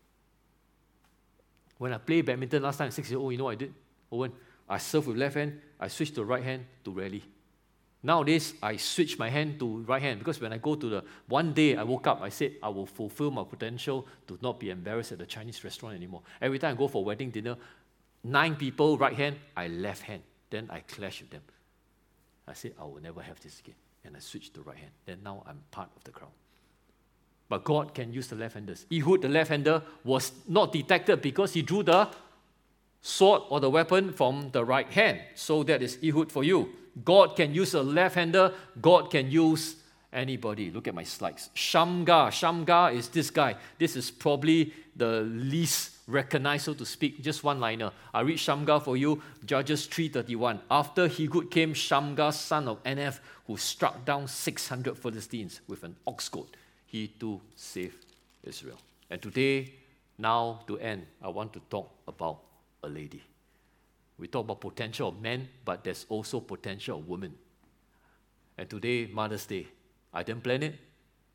When I play badminton last time, six years old, you know what I did? Owen, I serve with left hand. I switch to right hand to rally. Nowadays, I switch my hand to right hand because when I go to the, one day I woke up, I said I will fulfill my potential to not be embarrassed at the Chinese restaurant anymore. Every time I go for wedding dinner, nine people right hand, I left hand. Then I clash with them. I said, I will never have this again. And I switched to right hand. Then now I'm part of the crowd. But God can use the left-handers. Ehud, the left-hander, was not detected because he drew the sword or the weapon from the right hand. So that is Ehud for you. God can use a left-hander. God can use anybody. Look at my slides. Shamgar. Shamgar is this guy. This is probably the least recognized, so to speak. Just one liner. I read Shamgar for you. Judges three thirty-one. After Ehud came Shamgar, son of Aneth, who struck down six hundred Philistines with an ox goad. He too saved Israel. And today, now to end, I want to talk about a lady. We talk about potential of men, but there's also potential of women. And today, Mother's Day. I didn't plan it,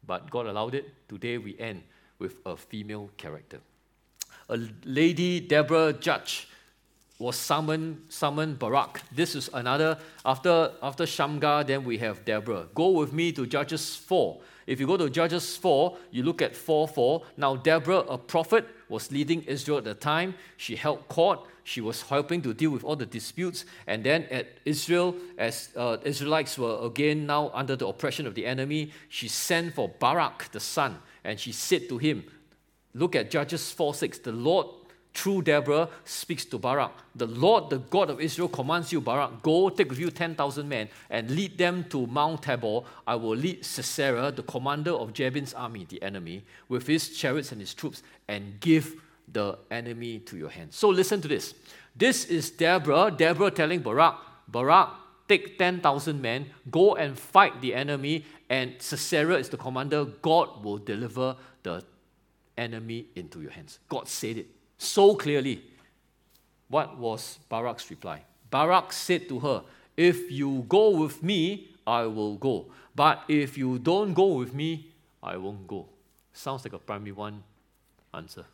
but God allowed it. Today we end with a female character. A lady, Deborah Judge, was summoned, summoned Barak. This is another, after, after Shamgar, then we have Deborah. Go with me to Judges four. If you go to Judges four, you look at four four. Now Deborah, a prophet, was leading Israel at the time. She held court. She was helping to deal with all the disputes. And then at Israel, as uh, Israelites were again now under the oppression of the enemy, she sent for Barak, the son, and she said to him, look at Judges four six. The Lord, through Deborah, speaks to Barak. The Lord, the God of Israel, commands you, Barak, go take with you ten thousand men and lead them to Mount Tabor. I will lead Sisera, the commander of Jabin's army, the enemy, with his chariots and his troops, and give the enemy to your hands. So listen to this. This is Deborah, Deborah telling Barak, Barak, take ten thousand men, go and fight the enemy, and Sisera is the commander. God will deliver the enemy into your hands. God said it so clearly. What was Barak's reply? Barak said to her, if you go with me, I will go. But if you don't go with me, I won't go. Sounds like a primary one answer.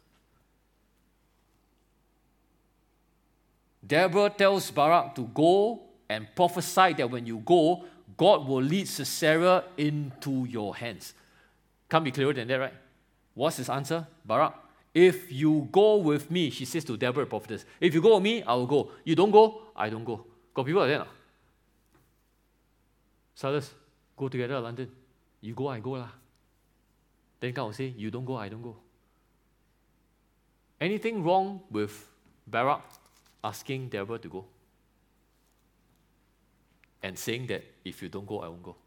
Deborah tells Barak to go and prophesy that when you go, God will lead Sisera into your hands. Can't be clearer than that, right? What's his answer? Barak, if you go with me, she says to Deborah, the prophetess, if you go with me, I will go. You don't go, I don't go. Got people like that? No? Silas, go together, London. You go, I go lah. Then God will say, you don't go, I don't go. Anything wrong with Barak asking Deborah to go? And saying that if you don't go, I won't go.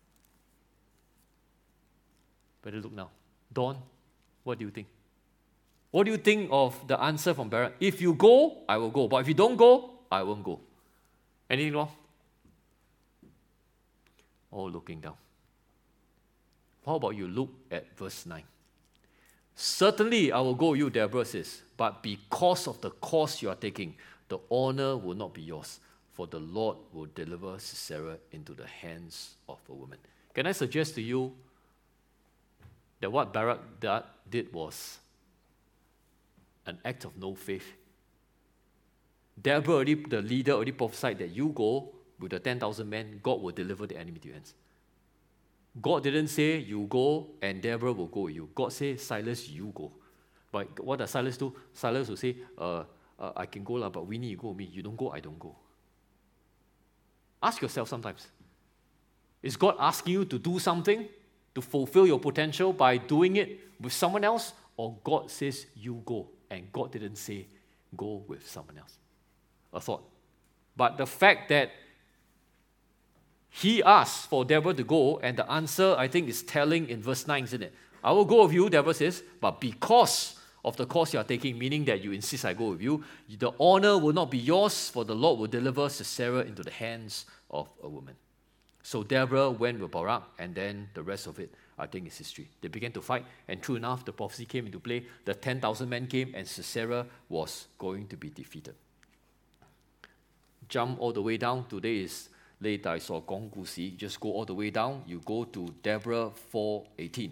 Better look now. Dawn, what do you think? What do you think of the answer from Barak? If you go, I will go. But if you don't go, I won't go. Anything wrong? All looking down. How about you look at verse nine? Certainly I will go with you, Deborah says, but because of the course you are taking, the honor will not be yours, for the Lord will deliver Sisera into the hands of a woman. Can I suggest to you that what Barak did was an act of no faith? Deborah, already, the leader, already prophesied that you go with the ten thousand men, God will deliver the enemy to your hands. God didn't say you go and Deborah will go with you. God said, Silas, you go. But what does Silas do? Silas will say, uh, uh, I can go, lah, but Winnie, you go with me. You don't go, I don't go. Ask yourself sometimes, is God asking you to do something to fulfill your potential by doing it with someone else? Or God says, you go, and God didn't say, go with someone else? A thought. But the fact that he asked for Deborah to go, and the answer, I think, is telling in verse nine, isn't it? I will go with you, Deborah says, but because of the course you are taking, meaning that you insist I go with you, the honor will not be yours, for the Lord will deliver Sisera into the hands of a woman. So Deborah went with Barak, and then the rest of it, I think, is history. They began to fight, and true enough, the prophecy came into play. The ten thousand men came, and Sisera was going to be defeated. Jump all the way down. Today is Lei Dai So Gong Gu Si. Just go all the way down. You go to Deborah four eighteen.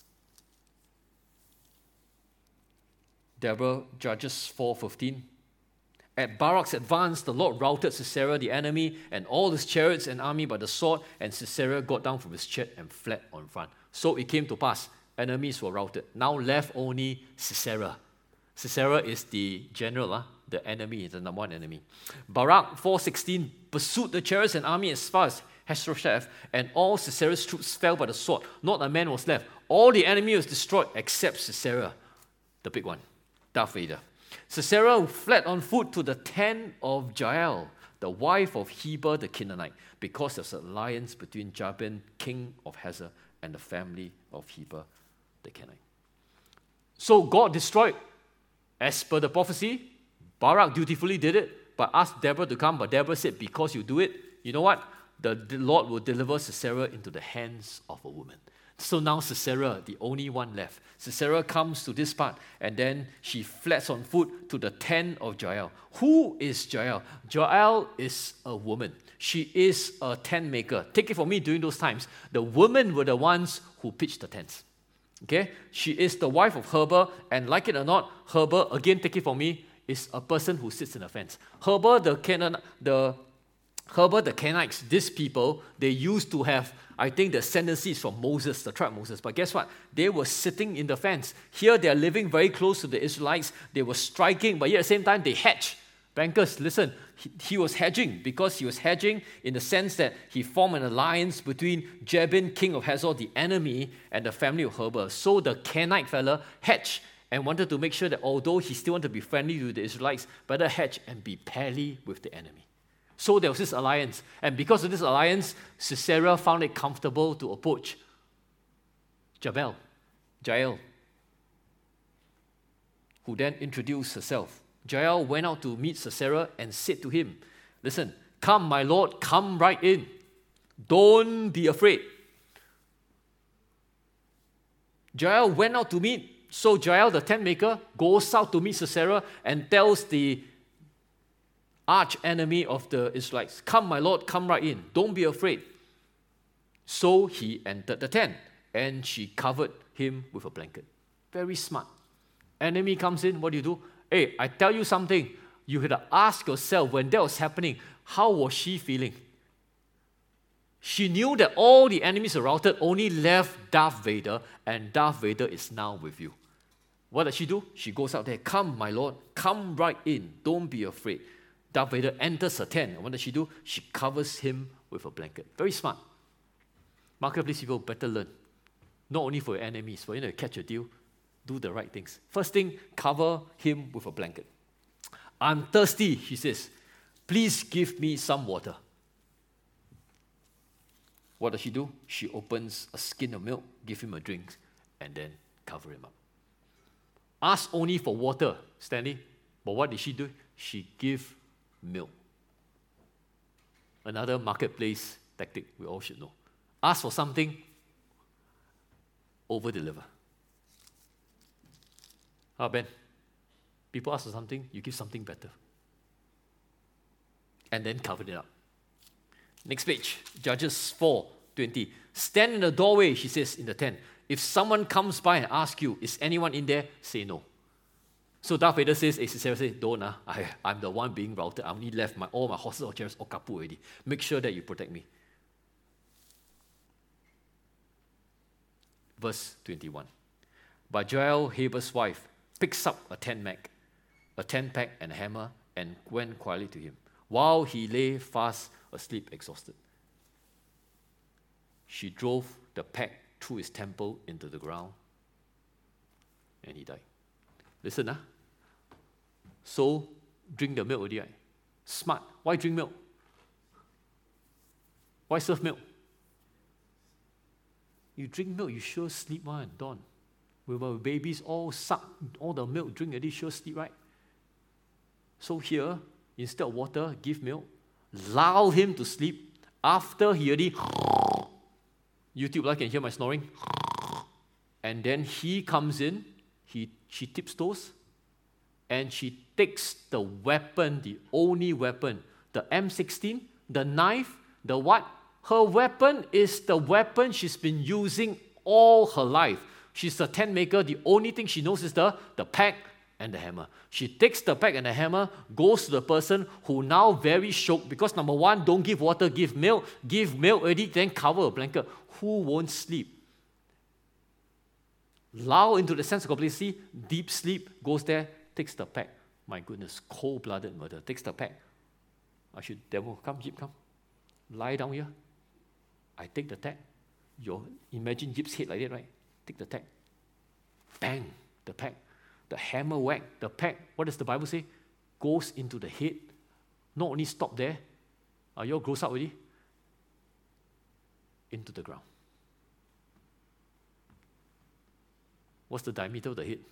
Deborah, Judges four fifteen. At Barak's advance, the Lord routed Sisera, the enemy, and all his chariots and army by the sword, and Sisera got down from his chariot and fled on front. So it came to pass, enemies were routed. Now left only Sisera. Sisera is the general, uh, the enemy, the number one enemy. Barak four sixteen pursued the chariots and army as far as Heshrosheth, and all Sisera's troops fell by the sword. Not a man was left. All the enemy was destroyed except Sisera, the big one, Darth Vader. Sisera fled on foot to the tent of Jael, the wife of Heber the Canaanite, because there was an alliance between Jabin, king of Hazor, and the family of Heber the Canaanite. So God destroyed, as per the prophecy. Barak dutifully did it, but asked Deborah to come. But Deborah said, because you do it, you know what? The, the Lord will deliver Sisera into the hands of a woman. So now Sisera, the only one left. Sisera comes to this part, and then she fleds on foot to the tent of Jael. Who is Jael? Jael is a woman. She is a tent maker. Take it from me, during those times, the women were the ones who pitched the tents. Okay? She is the wife of Heber, and like it or not, Heber, again, take it from me, is a person who sits in the fence. Heber, the Canaan, the Heber, the Canaanites, these people, they used to have, I think, the ascendancies from Moses, the tribe of Moses. But guess what? They were sitting in the fence. Here, they are living very close to the Israelites. They were striking, but yet at the same time, they hedge. Bankers, listen, he, he was hedging because he was hedging in the sense that he formed an alliance between Jabin, king of Hazor, the enemy, and the family of Heber. So the Canaanite fella hedged and wanted to make sure that although he still wanted to be friendly with the Israelites, better hedge and be pally with the enemy. So there was this alliance. And because of this alliance, Sisera found it comfortable to approach Jabel, Jael, who then introduced herself. Jael went out to meet Sisera and said to him, listen, come, my lord, come right in. Don't be afraid. Jael went out to meet. So Jael, the tent maker, goes out to meet Sisera and tells the arch enemy of the Israelites, come, my lord, come right in. Don't be afraid. So he entered the tent, and she covered him with a blanket. Very smart. Enemy comes in, what do you do? Hey, I tell you something. You had to ask yourself, when that was happening, how was she feeling? She knew that all the enemies are routed, only left Darth Vader, and Darth Vader is now with you. What does she do? She goes out there, come, my lord, come right in. Don't be afraid. Darth Vader enters her tent. And what does she do? She covers him with a blanket. Very smart. Marketplace people better learn. Not only for your enemies, for you to catch a deal, do the right things. First thing, cover him with a blanket. I'm thirsty, she says. Please give me some water. What does she do? She opens a skin of milk, give him a drink, and then cover him up. Ask only for water, Stanley. But what did she do? She gave milk. Another marketplace tactic we all should know. Ask for something, over-deliver. Ah, Ben, people ask for something, you give something better. And then cover it up. Next page, Judges four twenty. Stand in the doorway, she says, in the tent. If someone comes by and asks you, is anyone in there? Say no. So Darth Vader says, hey, Sisera says, don't, uh, I, I'm the one being routed. I only left my, all my horses or chariots all kapu already. Make sure that you protect me. Verse twenty-one. But Jael, Heber's wife, picks up a tent mag, a tent peg and a hammer, and went quietly to him, while he lay fast asleep, exhausted. She drove the peg through his temple into the ground, and he died. Listen, ah. So, drink the milk already, right? Smart. Why drink milk? Why serve milk? You drink milk, you sure sleep one, Dawn. With our babies all suck, all the milk, drink already, sure sleep, right? So here, instead of water, give milk. Lull him to sleep. After he already, YouTube like can hear my snoring. And then he comes in, he she tiptoes, and she takes the weapon, the only weapon, the M sixteen, the knife, the what? Her weapon is the weapon she's been using all her life. She's a tent maker. The only thing she knows is the, the peg and the hammer. She takes the peg and the hammer, goes to the person who now very shocked because number one, don't give water, give milk. Give milk already, then cover a blanket. Who won't sleep? Lull into the sense of complacency, deep sleep, goes there, takes the peg. My goodness, cold-blooded murder. Takes the peg. I should, devil, come, Jeep, come. Lie down here. I take the tag. You imagine Jeep's head like that, right? Take the tag. Bang, the peg. The hammer whack, the peg. What does the Bible say? Goes into the head. Not only stop there. Are you all gross up already? Into the ground. What's the diameter of the head?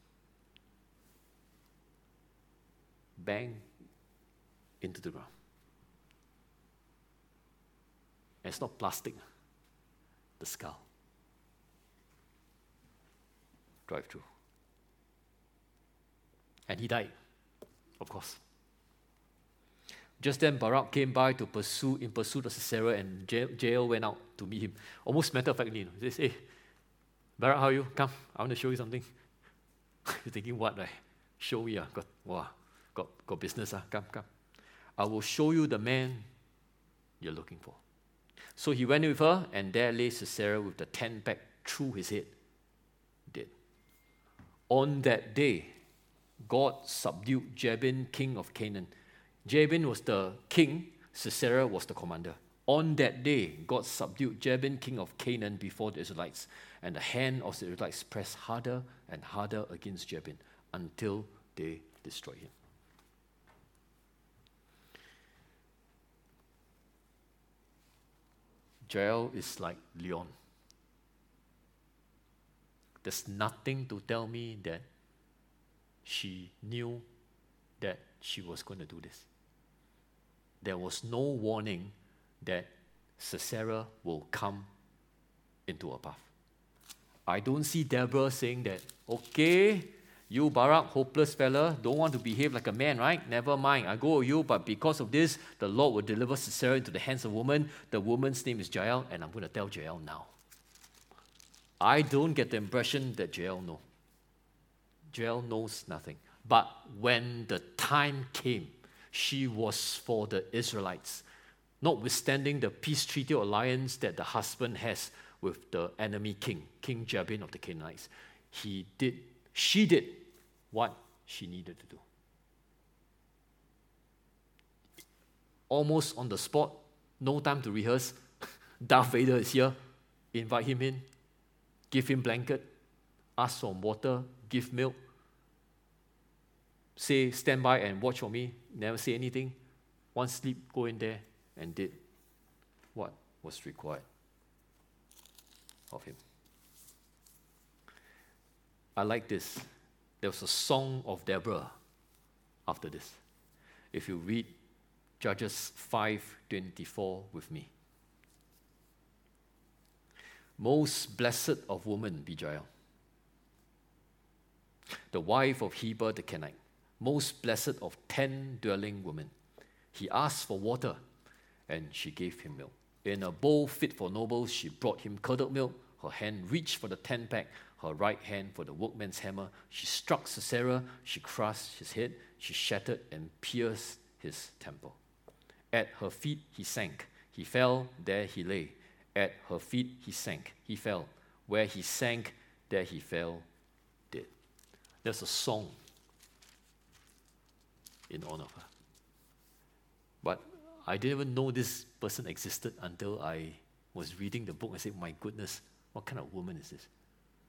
Bang into the ground. And it's not plastic, the skull. drive-through. And he died, of course. Just then, Barak came by to pursue in pursuit of Sisera, and Jael went out to meet him. Almost matter-of-factly, you know, he says, hey, Barak, how are you? Come, I want to show you something. You're thinking, what, right? Show me, ah, got, wow, got, got business, ah, come, come. I will show you the man you're looking for. So he went with her, and there lay Sisera with the ten peg through his head, dead. On that day, God subdued Jabin, king of Canaan. Jabin was the king, Sisera was the commander. On that day, God subdued Jabin, king of Canaan, before the Israelites, and the hand of the Israelites pressed harder and harder against Jabin until they destroyed him. Jael is like Leon. There's nothing to tell me that she knew that she was going to do this. There was no warning that Sisera will come into her path. I don't see Deborah saying that, okay, you Barak, hopeless fella, don't want to behave like a man, right? Never mind, I go with you, but because of this, the Lord will deliver Sisera into the hands of a woman. The woman's name is Jael, and I'm going to tell Jael now. I don't get the impression that Jael knows. Jael knows nothing. But when the time came, she was for the Israelites, notwithstanding the peace treaty or alliance that the husband has with the enemy king, King Jabin of the Canaanites. He did, she did what she needed to do. Almost on the spot, no time to rehearse. Darth Vader is here. Invite him in, give him blanket, ask for water, give milk. Say, stand by and watch for me. Never say anything. One sleep, go in there and did what was required of him. I like this. There was a song of Deborah after this. If you read Judges five twenty-four with me. Most blessed of women be Jael, the wife of Heber the Kenite, most blessed of ten dwelling women. He asked for water, and she gave him milk. In a bowl fit for nobles, she brought him curdled milk. Her hand reached for the ten peg, her right hand for the workman's hammer. She struck Sisera, she crushed his head, she shattered and pierced his temple. At her feet he sank. He fell, there he lay. At her feet he sank. He fell. Where he sank, there he fell dead. There's a song in honor of her. But I didn't even know this person existed until I was reading the book. I said, my goodness, what kind of woman is this?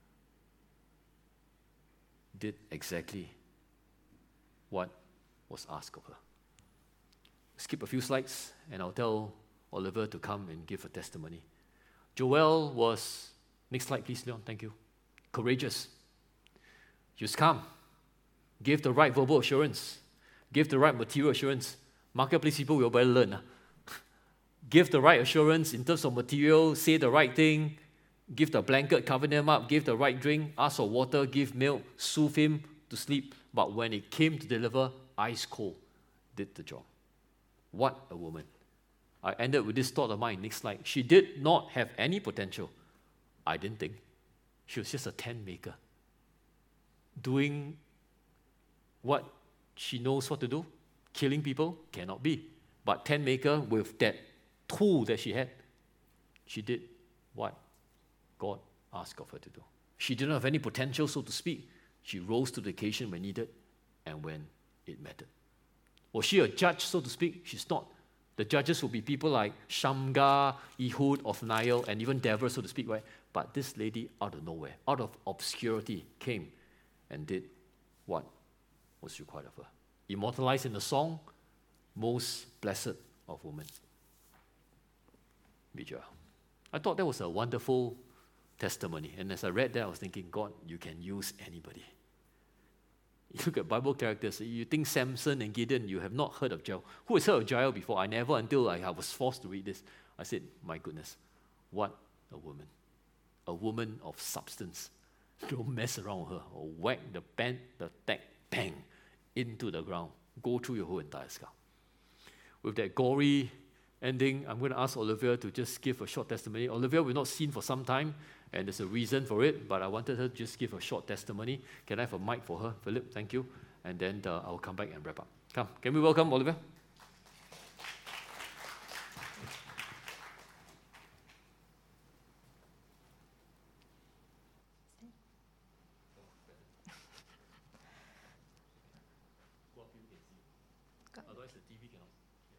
Did exactly what was asked of her. Skip a few slides, and I'll tell Oliver to come and give a testimony. Joel was, next slide please, Leon, thank you, courageous. She was calm, gave the right verbal assurance, gave the right material assurance. Marketplace people will better learn. Uh. Give the right assurance in terms of material, say the right thing, give the blanket, cover them up, give the right drink, ask for water, give milk, soothe him to sleep. But when it came to deliver, ice cold, did the job. What a woman. I ended with this thought of mine. Next slide. She did not have any potential. I didn't think. She was just a tent maker. Doing what she knows what to do. Killing people cannot be. But tent maker with that tool that she had, she did what God asked of her to do. She didn't have any potential, so to speak. She rose to the occasion when needed and when it mattered. Was she a judge, so to speak? She's not. The judges will be people like Shamgar, Ehud, Othniel, and even Deborah, so to speak, right? But this lady, out of nowhere, out of obscurity, came and did what was required of her. Immortalized in the song, most blessed of women. Bijah. I thought that was a wonderful testimony. And as I read that, I was thinking, God, you can use anybody. You look at Bible characters, you think Samson and Gideon, you have not heard of Jael. Who has heard of Jael before? I never, until I, I was forced to read this. I said, my goodness, what a woman. A woman of substance. Don't mess around with her, or whack the pen, the tag, bang, into the ground. Go through your whole entire skull. With that gory ending, I'm going to ask Olivia to just give a short testimony. Olivia, we've not seen for some time, and there's a reason for it, but I wanted her to just give a short testimony. Can I have a mic for her? Philip, thank you. And then uh, I'll come back and wrap up. Come, can we welcome Olivia? Otherwise the T V cannot.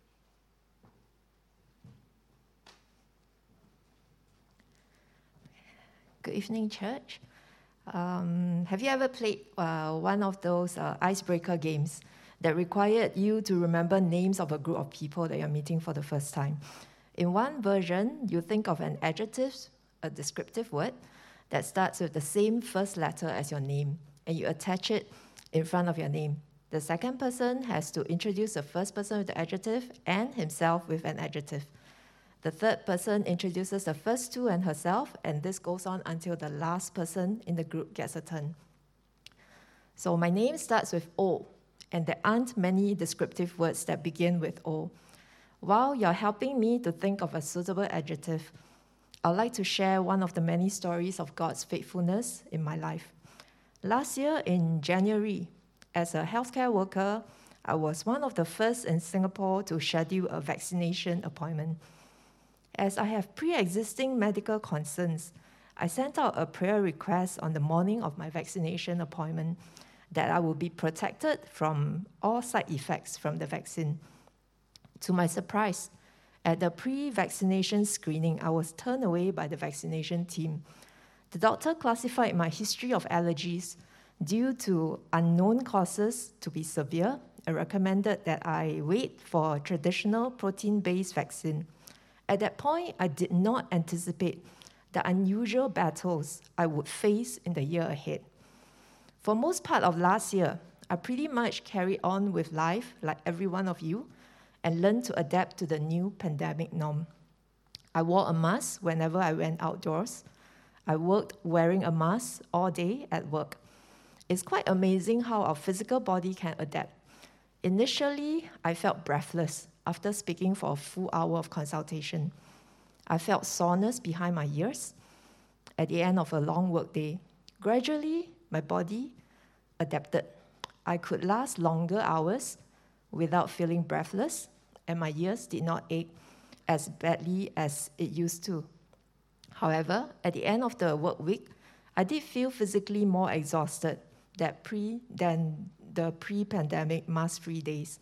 Good evening, church. Um, have you ever played uh, one of those uh, icebreaker games that required you to remember names of a group of people that you're meeting for the first time? In one version, you think of an adjective, a descriptive word, that starts with the same first letter as your name, and you attach it in front of your name. The second person has to introduce the first person with the adjective and himself with an adjective. The third person introduces the first two and herself, and this goes on until the last person in the group gets a turn. So my name starts with O, and there aren't many descriptive words that begin with O. While you're helping me to think of a suitable adjective, I'd like to share one of the many stories of God's faithfulness in my life. Last year in January, as a healthcare worker, I was one of the first in Singapore to schedule a vaccination appointment. As I have pre-existing medical concerns, I sent out a prayer request on the morning of my vaccination appointment that I will be protected from all side effects from the vaccine. To my surprise, at the pre-vaccination screening, I was turned away by the vaccination team. The doctor classified my history of allergies due to unknown causes to be severe and recommended that I wait for a traditional protein-based vaccine. At that point, I did not anticipate the unusual battles I would face in the year ahead. For most part of last year, I pretty much carried on with life like every one of you and learned to adapt to the new pandemic norm. I wore a mask whenever I went outdoors. I worked wearing a mask all day at work. It's quite amazing how our physical body can adapt. Initially, I felt breathless after speaking for a full hour of consultation. I felt soreness behind my ears at the end of a long workday. Gradually, my body adapted. I could last longer hours without feeling breathless, and my ears did not ache as badly as it used to. However, at the end of the work week, I did feel physically more exhausted that pre, than the pre-pandemic mask-free days.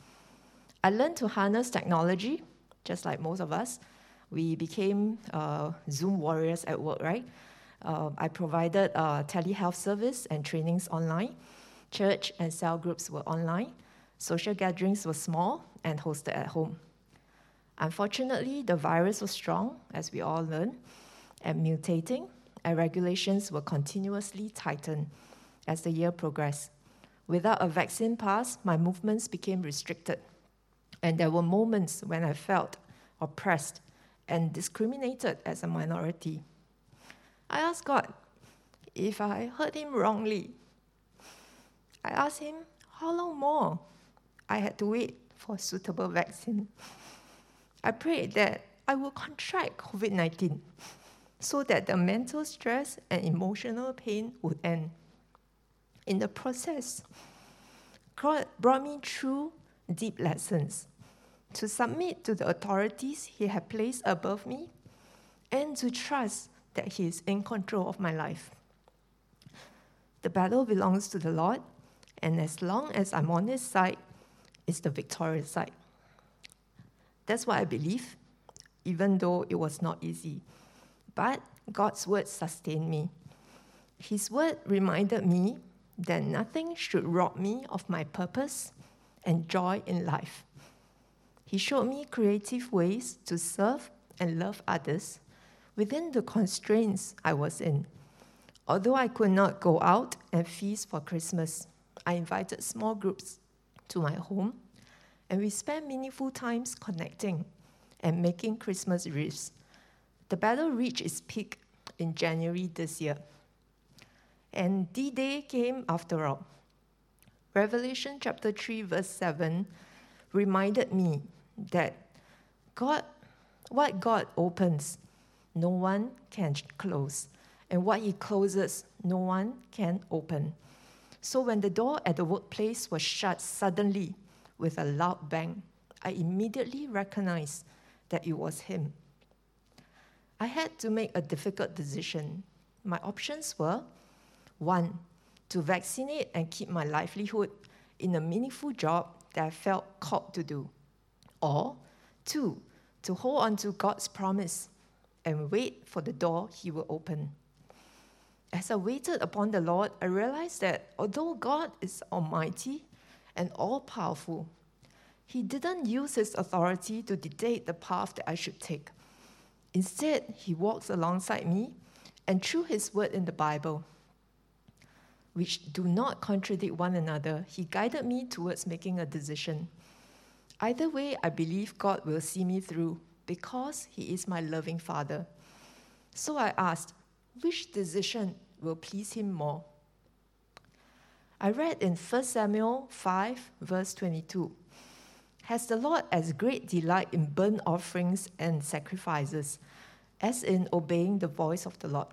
I learned to harness technology, just like most of us. We became uh, Zoom warriors at work, right? Uh, I provided uh, telehealth service and trainings online. Church and cell groups were online. Social gatherings were small and hosted at home. Unfortunately, the virus was strong, as we all learned, and mutating, and regulations were continuously tightened as the year progressed. Without a vaccine pass, my movements became restricted, and there were moments when I felt oppressed and discriminated as a minority. I asked God if I heard him wrongly. I asked him how long more I had to wait for a suitable vaccine. I prayed that I would contract COVID nineteen so that the mental stress and emotional pain would end. In the process, God brought me through deep lessons to submit to the authorities he had placed above me and to trust that he is in control of my life. The battle belongs to the Lord, and as long as I'm on his side, it's the victorious side. That's what I believe, even though it was not easy. But God's word sustained me. His word reminded me that nothing should rob me of my purpose and joy in life. He showed me creative ways to serve and love others within the constraints I was in. Although I could not go out and feast for Christmas, I invited small groups to my home, and we spent meaningful times connecting and making Christmas wreaths. The battle reached its peak in January this year. And D-Day came after all. Revelation chapter three, verse seven reminded me that God, what God opens, no one can close. And what he closes, no one can open. So when the door at the workplace was shut suddenly with a loud bang, I immediately recognized that it was him. I had to make a difficult decision. My options were, one, to vaccinate and keep my livelihood in a meaningful job that I felt called to do. Or, two, to hold on to God's promise and wait for the door he will open. As I waited upon the Lord, I realized that although God is almighty and all-powerful, he didn't use his authority to dictate the path that I should take. Instead, he walks alongside me and through his word in the Bible, which do not contradict one another, he guided me towards making a decision. Either way, I believe God will see me through because he is my loving Father. So I asked, which decision will please him more? I read in First Samuel five, verse twenty-two, has the Lord as great delight in burnt offerings and sacrifices as in obeying the voice of the Lord?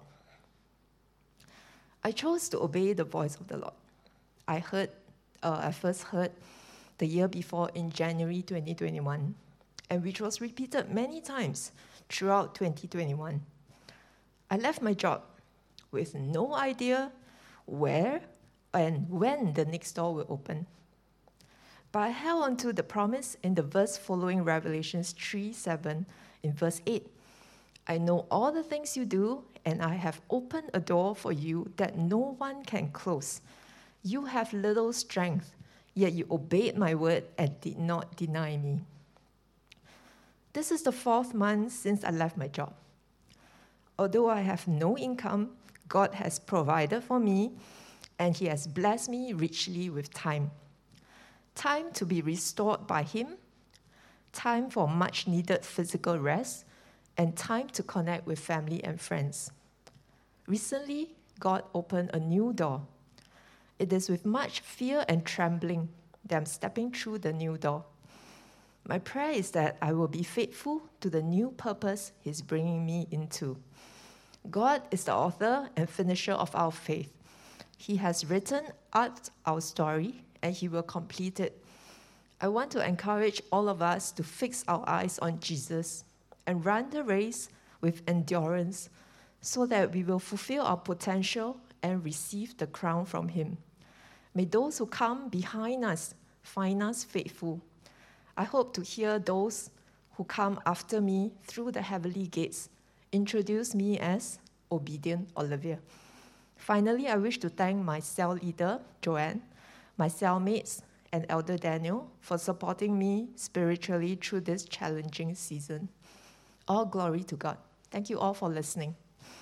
I chose to obey the voice of the Lord. I heard, uh, I first heard the year before in January twenty twenty-one, and which was repeated many times throughout twenty twenty-one. I left my job with no idea where and when the next door will open. But I held on to the promise in the verse following Revelations three seven in verse eight. I know all the things you do, and I have opened a door for you that no one can close. You have little strength, yet you obeyed my word and did not deny me. This is the fourth month since I left my job. Although I have no income, God has provided for me, and he has blessed me richly with time. Time to be restored by him, time for much needed physical rest, and time to connect with family and friends. Recently, God opened a new door. It is with much fear and trembling that I'm stepping through the new door. My prayer is that I will be faithful to the new purpose he's bringing me into. God is the author and finisher of our faith. He has written out our story, and he will complete it. I want to encourage all of us to fix our eyes on Jesus and run the race with endurance so that we will fulfill our potential and receive the crown from him. May those who come behind us find us faithful. I hope to hear those who come after me through the heavenly gates introduce me as Obedient Olivia. Finally, I wish to thank my cell leader, Joanne, my cellmates, and Elder Daniel for supporting me spiritually through this challenging season. All glory to God. Thank you all for listening.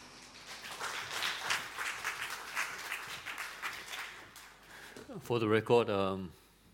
For the record, um,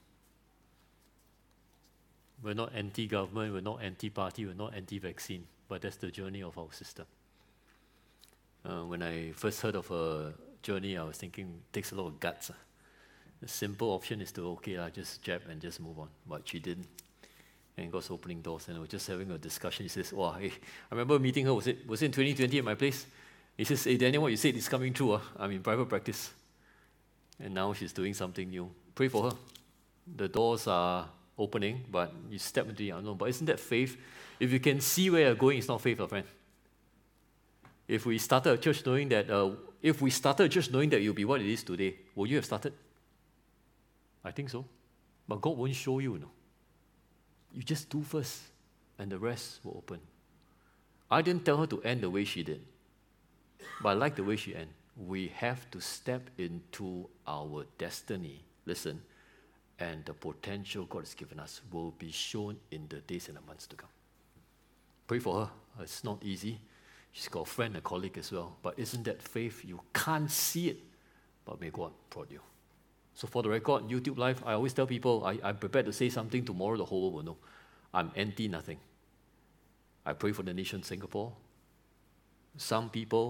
we're not anti-government, we're not anti-party, we're not anti-vaccine, but that's the journey of our sister. Uh, when I first heard of her journey, I was thinking it takes a lot of guts. Uh. The simple option is to, okay, uh, just jab and just move on. But she didn't. And God's opening doors. And we were just having a discussion. He says, wow, hey, I remember meeting her, was it, was it in twenty twenty at my place? He says, hey, Daniel, what you said is coming true. Uh. I'm in private practice. And now she's doing something new. Pray for her. The doors are opening, but you step into the unknown. But isn't that faith? If you can see where you're going, it's not faith, my friend. If we started a church knowing that, uh, if we started a church knowing that you'll be what it is today, would you have started? I think so. But God won't show you, you know. You just do first, and the rest will open. I didn't tell her to end the way she did, but I like the way she ended. We have to step into our destiny. Listen, and the potential God has given us will be shown in the days and the months to come. Pray for her. It's not easy. She's got a friend, a colleague as well. But isn't that faith? You can't see it, but may God prod you. So for the record, YouTube Live, I always tell people, I, I'm prepared to say something tomorrow, the whole world will know. I'm anti-nothing. I pray for the nation Singapore. Some people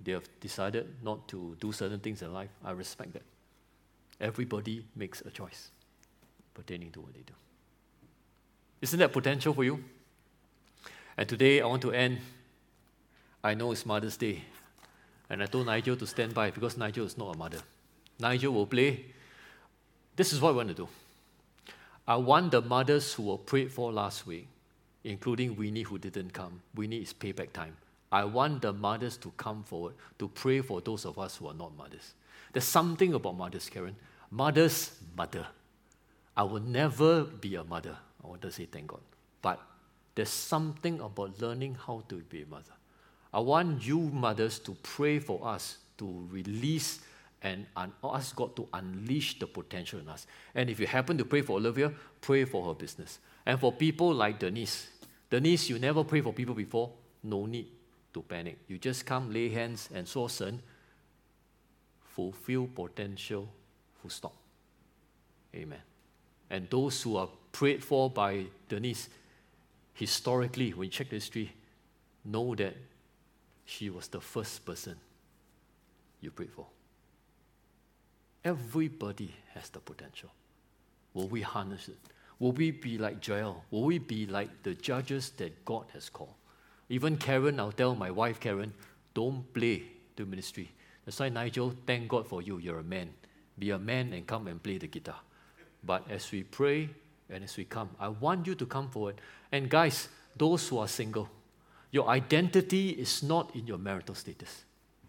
they have decided not to do certain things in life. I respect that. Everybody makes a choice pertaining to what they do. Isn't that potential for you? And today I want to end. I know it's Mother's Day, and I told Nigel to stand by because Nigel is not a mother. Nigel will play. This is what I want to do. I want the mothers who were prayed for last week, including Winnie who didn't come. Winnie is payback time. I want the mothers to come forward to pray for those of us who are not mothers. There's something about mothers, Karen. Mothers, mother. I will never be a mother. I want to say thank God. But there's something about learning how to be a mother. I want you mothers to pray for us to release and un- ask God to unleash the potential in us. And if you happen to pray for Olivia, pray for her business. And for people like Denise, Denise, you never prayed for people before, no need to panic. You just come, lay hands, and so son, fulfill potential, full stop. Amen. And those who are prayed for by Denise, historically, when you check the history, know that she was the first person you prayed for. Everybody has the potential. Will we harness it? Will we be like Joel? Will we be like the judges that God has called? Even Karen, I'll tell my wife Karen, don't play the ministry. That's why, Nigel, thank God for you. You're a man. Be a man and come and play the guitar. But as we pray and as we come, I want you to come forward. And guys, those who are single, your identity is not in your marital status.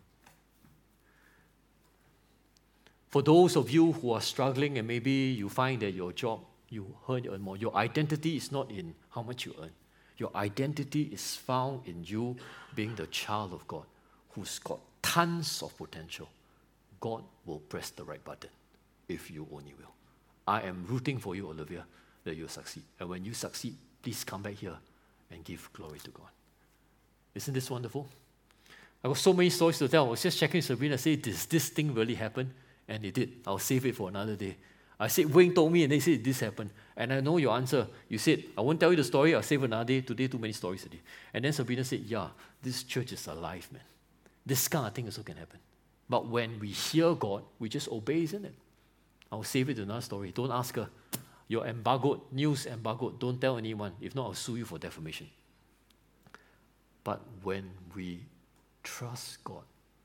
For those of you who are struggling and maybe you find that your job, you earn, you earn more, your identity is not in how much you earn. Your identity is found in you being the child of God who's got tons of potential. God will press the right button if you only will. I am rooting for you, Olivia, that you'll succeed. And when you succeed, please come back here and give glory to God. Isn't this wonderful? I got so many stories to tell. I was just checking Sabrina, say, does this thing really happen? And it did. I'll save it for another day. I said, Wayne told me, and they said, this happened. And I know your answer. You said, I won't tell you the story, I'll save another day. Today, too many stories today. And then Sabrina said, yeah, this church is alive, man. This kind of thing also can happen. But when we hear God, we just obey, isn't it? I'll save it to another story. Don't ask her. You're embargoed, news embargoed. Don't tell anyone. If not, I'll sue you for defamation. But when we trust God,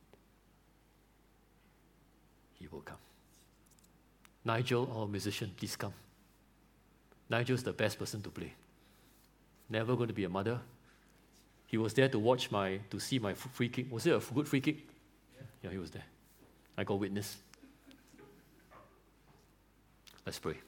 He will come. Nigel, our musician, please come. Nigel's the best person to play. Never going to be a mother. He was there to watch my, to see my free kick. Was it a good free kick? Yeah, yeah, he was there. I got witness. Let's pray.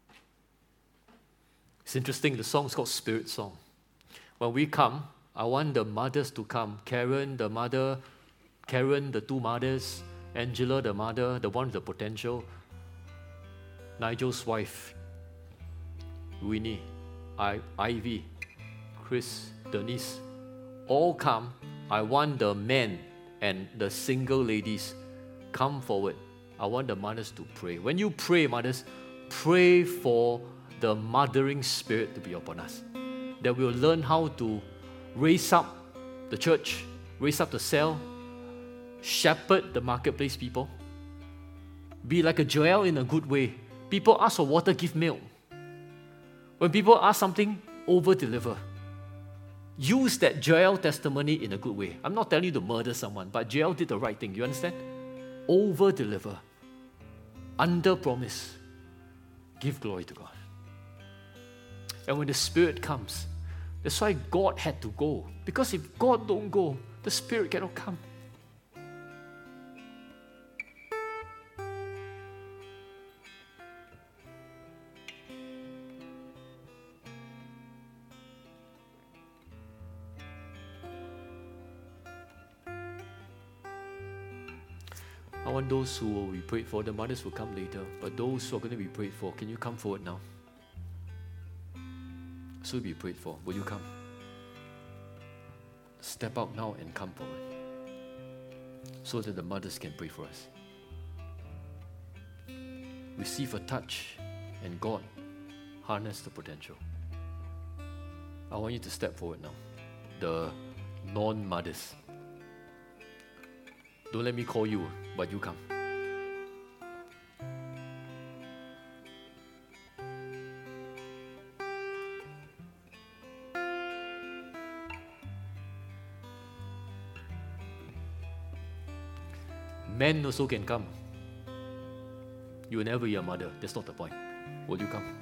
It's interesting, the song's called Spirit Song. When we come, I want the mothers to come. Karen, the mother, Karen, the two mothers, Angela, the mother, the one with the potential, Nigel's wife, Winnie, I, Ivy, Chris, Denise, all come. I want the men and the single ladies come forward. I want the mothers to pray. When you pray, mothers, pray for the mothering spirit to be upon us. That we'll learn how to raise up the church, raise up the cell, shepherd the marketplace people. Be like a Joel in a good way. People ask for water, give milk. When people ask something, over-deliver. Use that Joel testimony in a good way. I'm not telling you to murder someone, but Joel did the right thing. You understand? Over-deliver. Under-promise. Give glory to God. And when the Spirit comes, that's why God had to go. Because if God don't go, the Spirit cannot come. I want those who will be prayed for, the mothers will come later, but those who are going to be prayed for, can you come forward now? So be prayed for. Will you come? Step out now and come forward so that the mothers can pray for us. Receive a touch and God harness the potential. I want you to step forward now. The non-mothers. Don't let me call you, but you come. Men also can come. You will never be a mother. That's not the point. Will you come?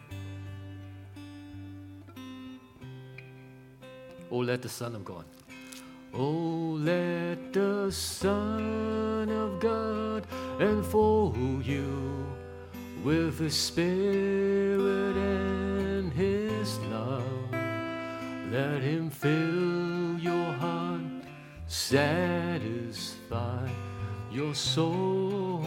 Oh, let the Son of God. Oh, let the Son of God enfold you with His Spirit and His love. Let Him fill your heart, satisfy your soul.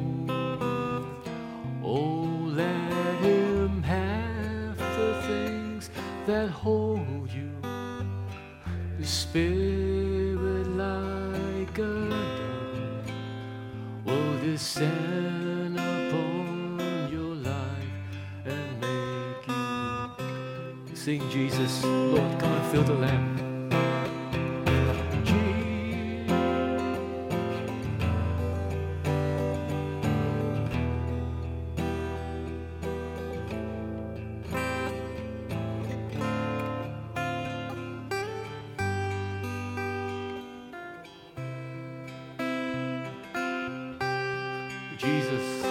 Oh, let Him have the things that hold you. The Spirit like a dove will descend upon your life and make you sing Jesus. Lord, come and fill the lamp. Jesus.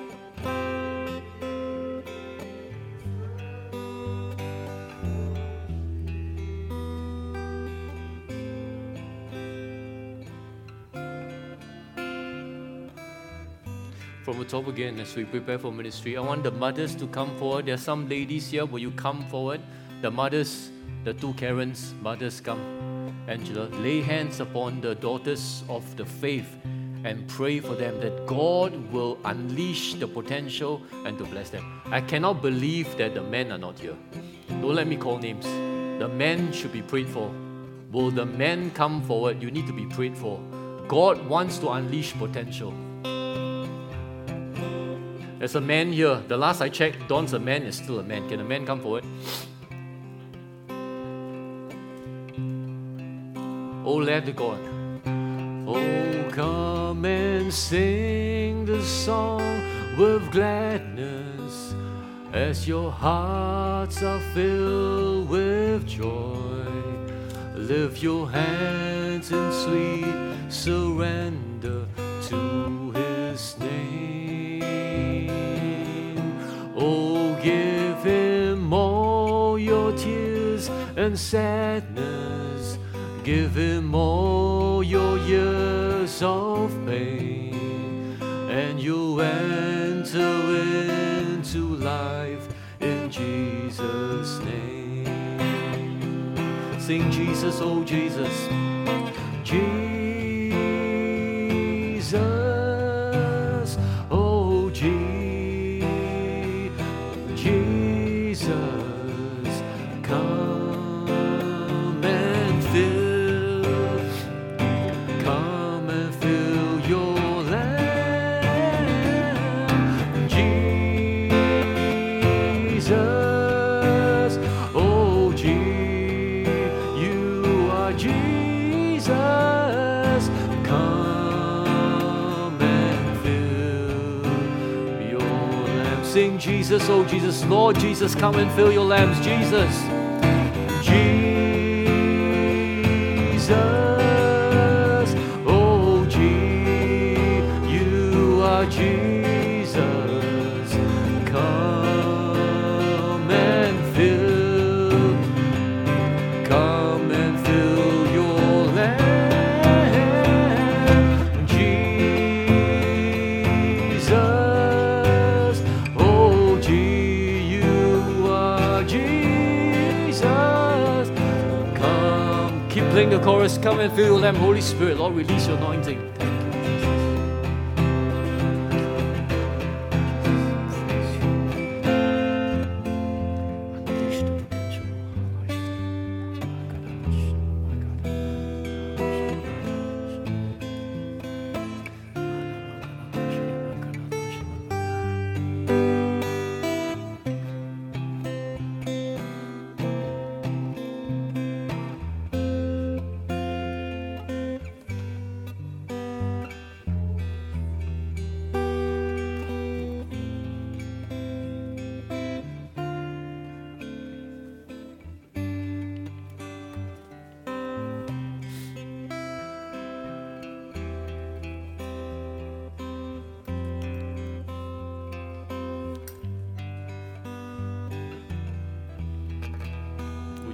From the top again, as we prepare for ministry, I want the mothers to come forward. There are some ladies here. Will you come forward? The mothers, the two Karens, mothers, come. Angela, lay hands upon the daughters of the faith and pray for them that God will unleash the potential and to bless them. I cannot believe that the men are not here. Don't let me call names. The men should be prayed for. Will the men come forward? You need to be prayed for. God wants to unleash potential. There's a man here. The last I checked, Don's a man, is still a man. Can a man come forward? Oh, let the God. Oh, come and sing the song with gladness as your hearts are filled with joy. Lift your hands in sweet surrender to His name. Oh, give Him all your tears and sadness. Give Him all your years of pain, and you'll enter into life in Jesus' name. Sing Jesus, oh Jesus, Jesus, oh Je- Jesus, come and fill. Sing Jesus, oh Jesus, Lord Jesus, come and fill your lamps. Jesus, Jesus, oh Je- you are Jesus, come and fill, come and fill your lamp. Jesus. Playing the chorus, come and fill your lamp. Holy Spirit, Lord, release your anointing. Thank you,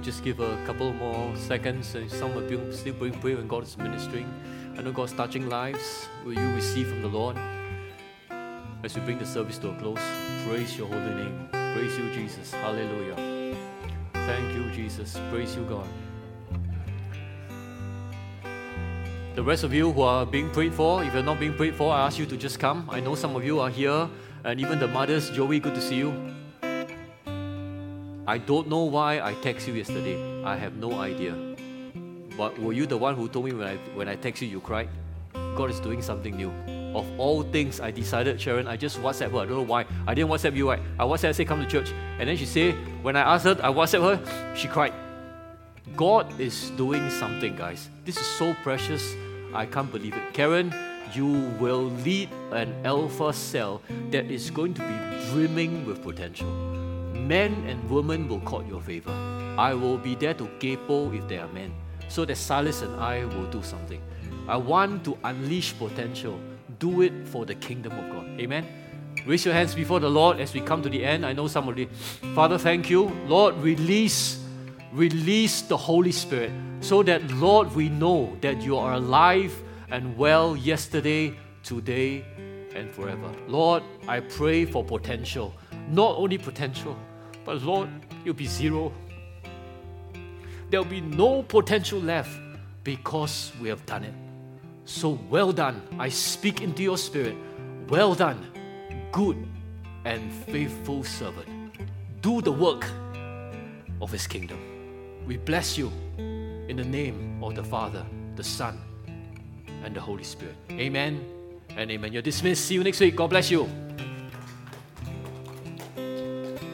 just give a couple more seconds, and some of you still pray, pray when God is ministering. I know God's touching lives. Will you receive from the Lord? As we bring the service to a close, praise your holy name. Praise you, Jesus. Hallelujah. Thank you, Jesus. Praise you, God. The rest of you who are being prayed for, if you're not being prayed for, I ask you to just come. I know some of you are here, and even the mothers. Joey, good to see you. I don't know why I texted you yesterday. I have no idea. But were you the one who told me when I, when I texted you, you cried? God is doing something new. Of all things, I decided, Sharon, I just WhatsApp her. I don't know why. I didn't WhatsApp you, right? I WhatsApp, say, come to church. And then she said, when I asked her, I WhatsApp her, she cried. God is doing something, guys. This is so precious. I can't believe it. Karen, you will lead an alpha cell that is going to be brimming with potential. Men and women will court your favor. I will be there to capo if they are men, so that Silas and I will do something. I want to unleash potential. Do it for the kingdom of God. Amen. Raise your hands before the Lord as we come to the end. I know some of you. Father, thank you. Lord, release, release the Holy Spirit so that, Lord, we know that you are alive and well yesterday, today, and forever. Lord, I pray for potential. Not only potential, but Lord, it'll be zero. There'll be no potential left because we have done it. So well done. I speak into your spirit. Well done, good and faithful servant. Do the work of His kingdom. We bless you in the name of the Father, the Son, and the Holy Spirit. Amen and amen. You're dismissed. See you next week. God bless you.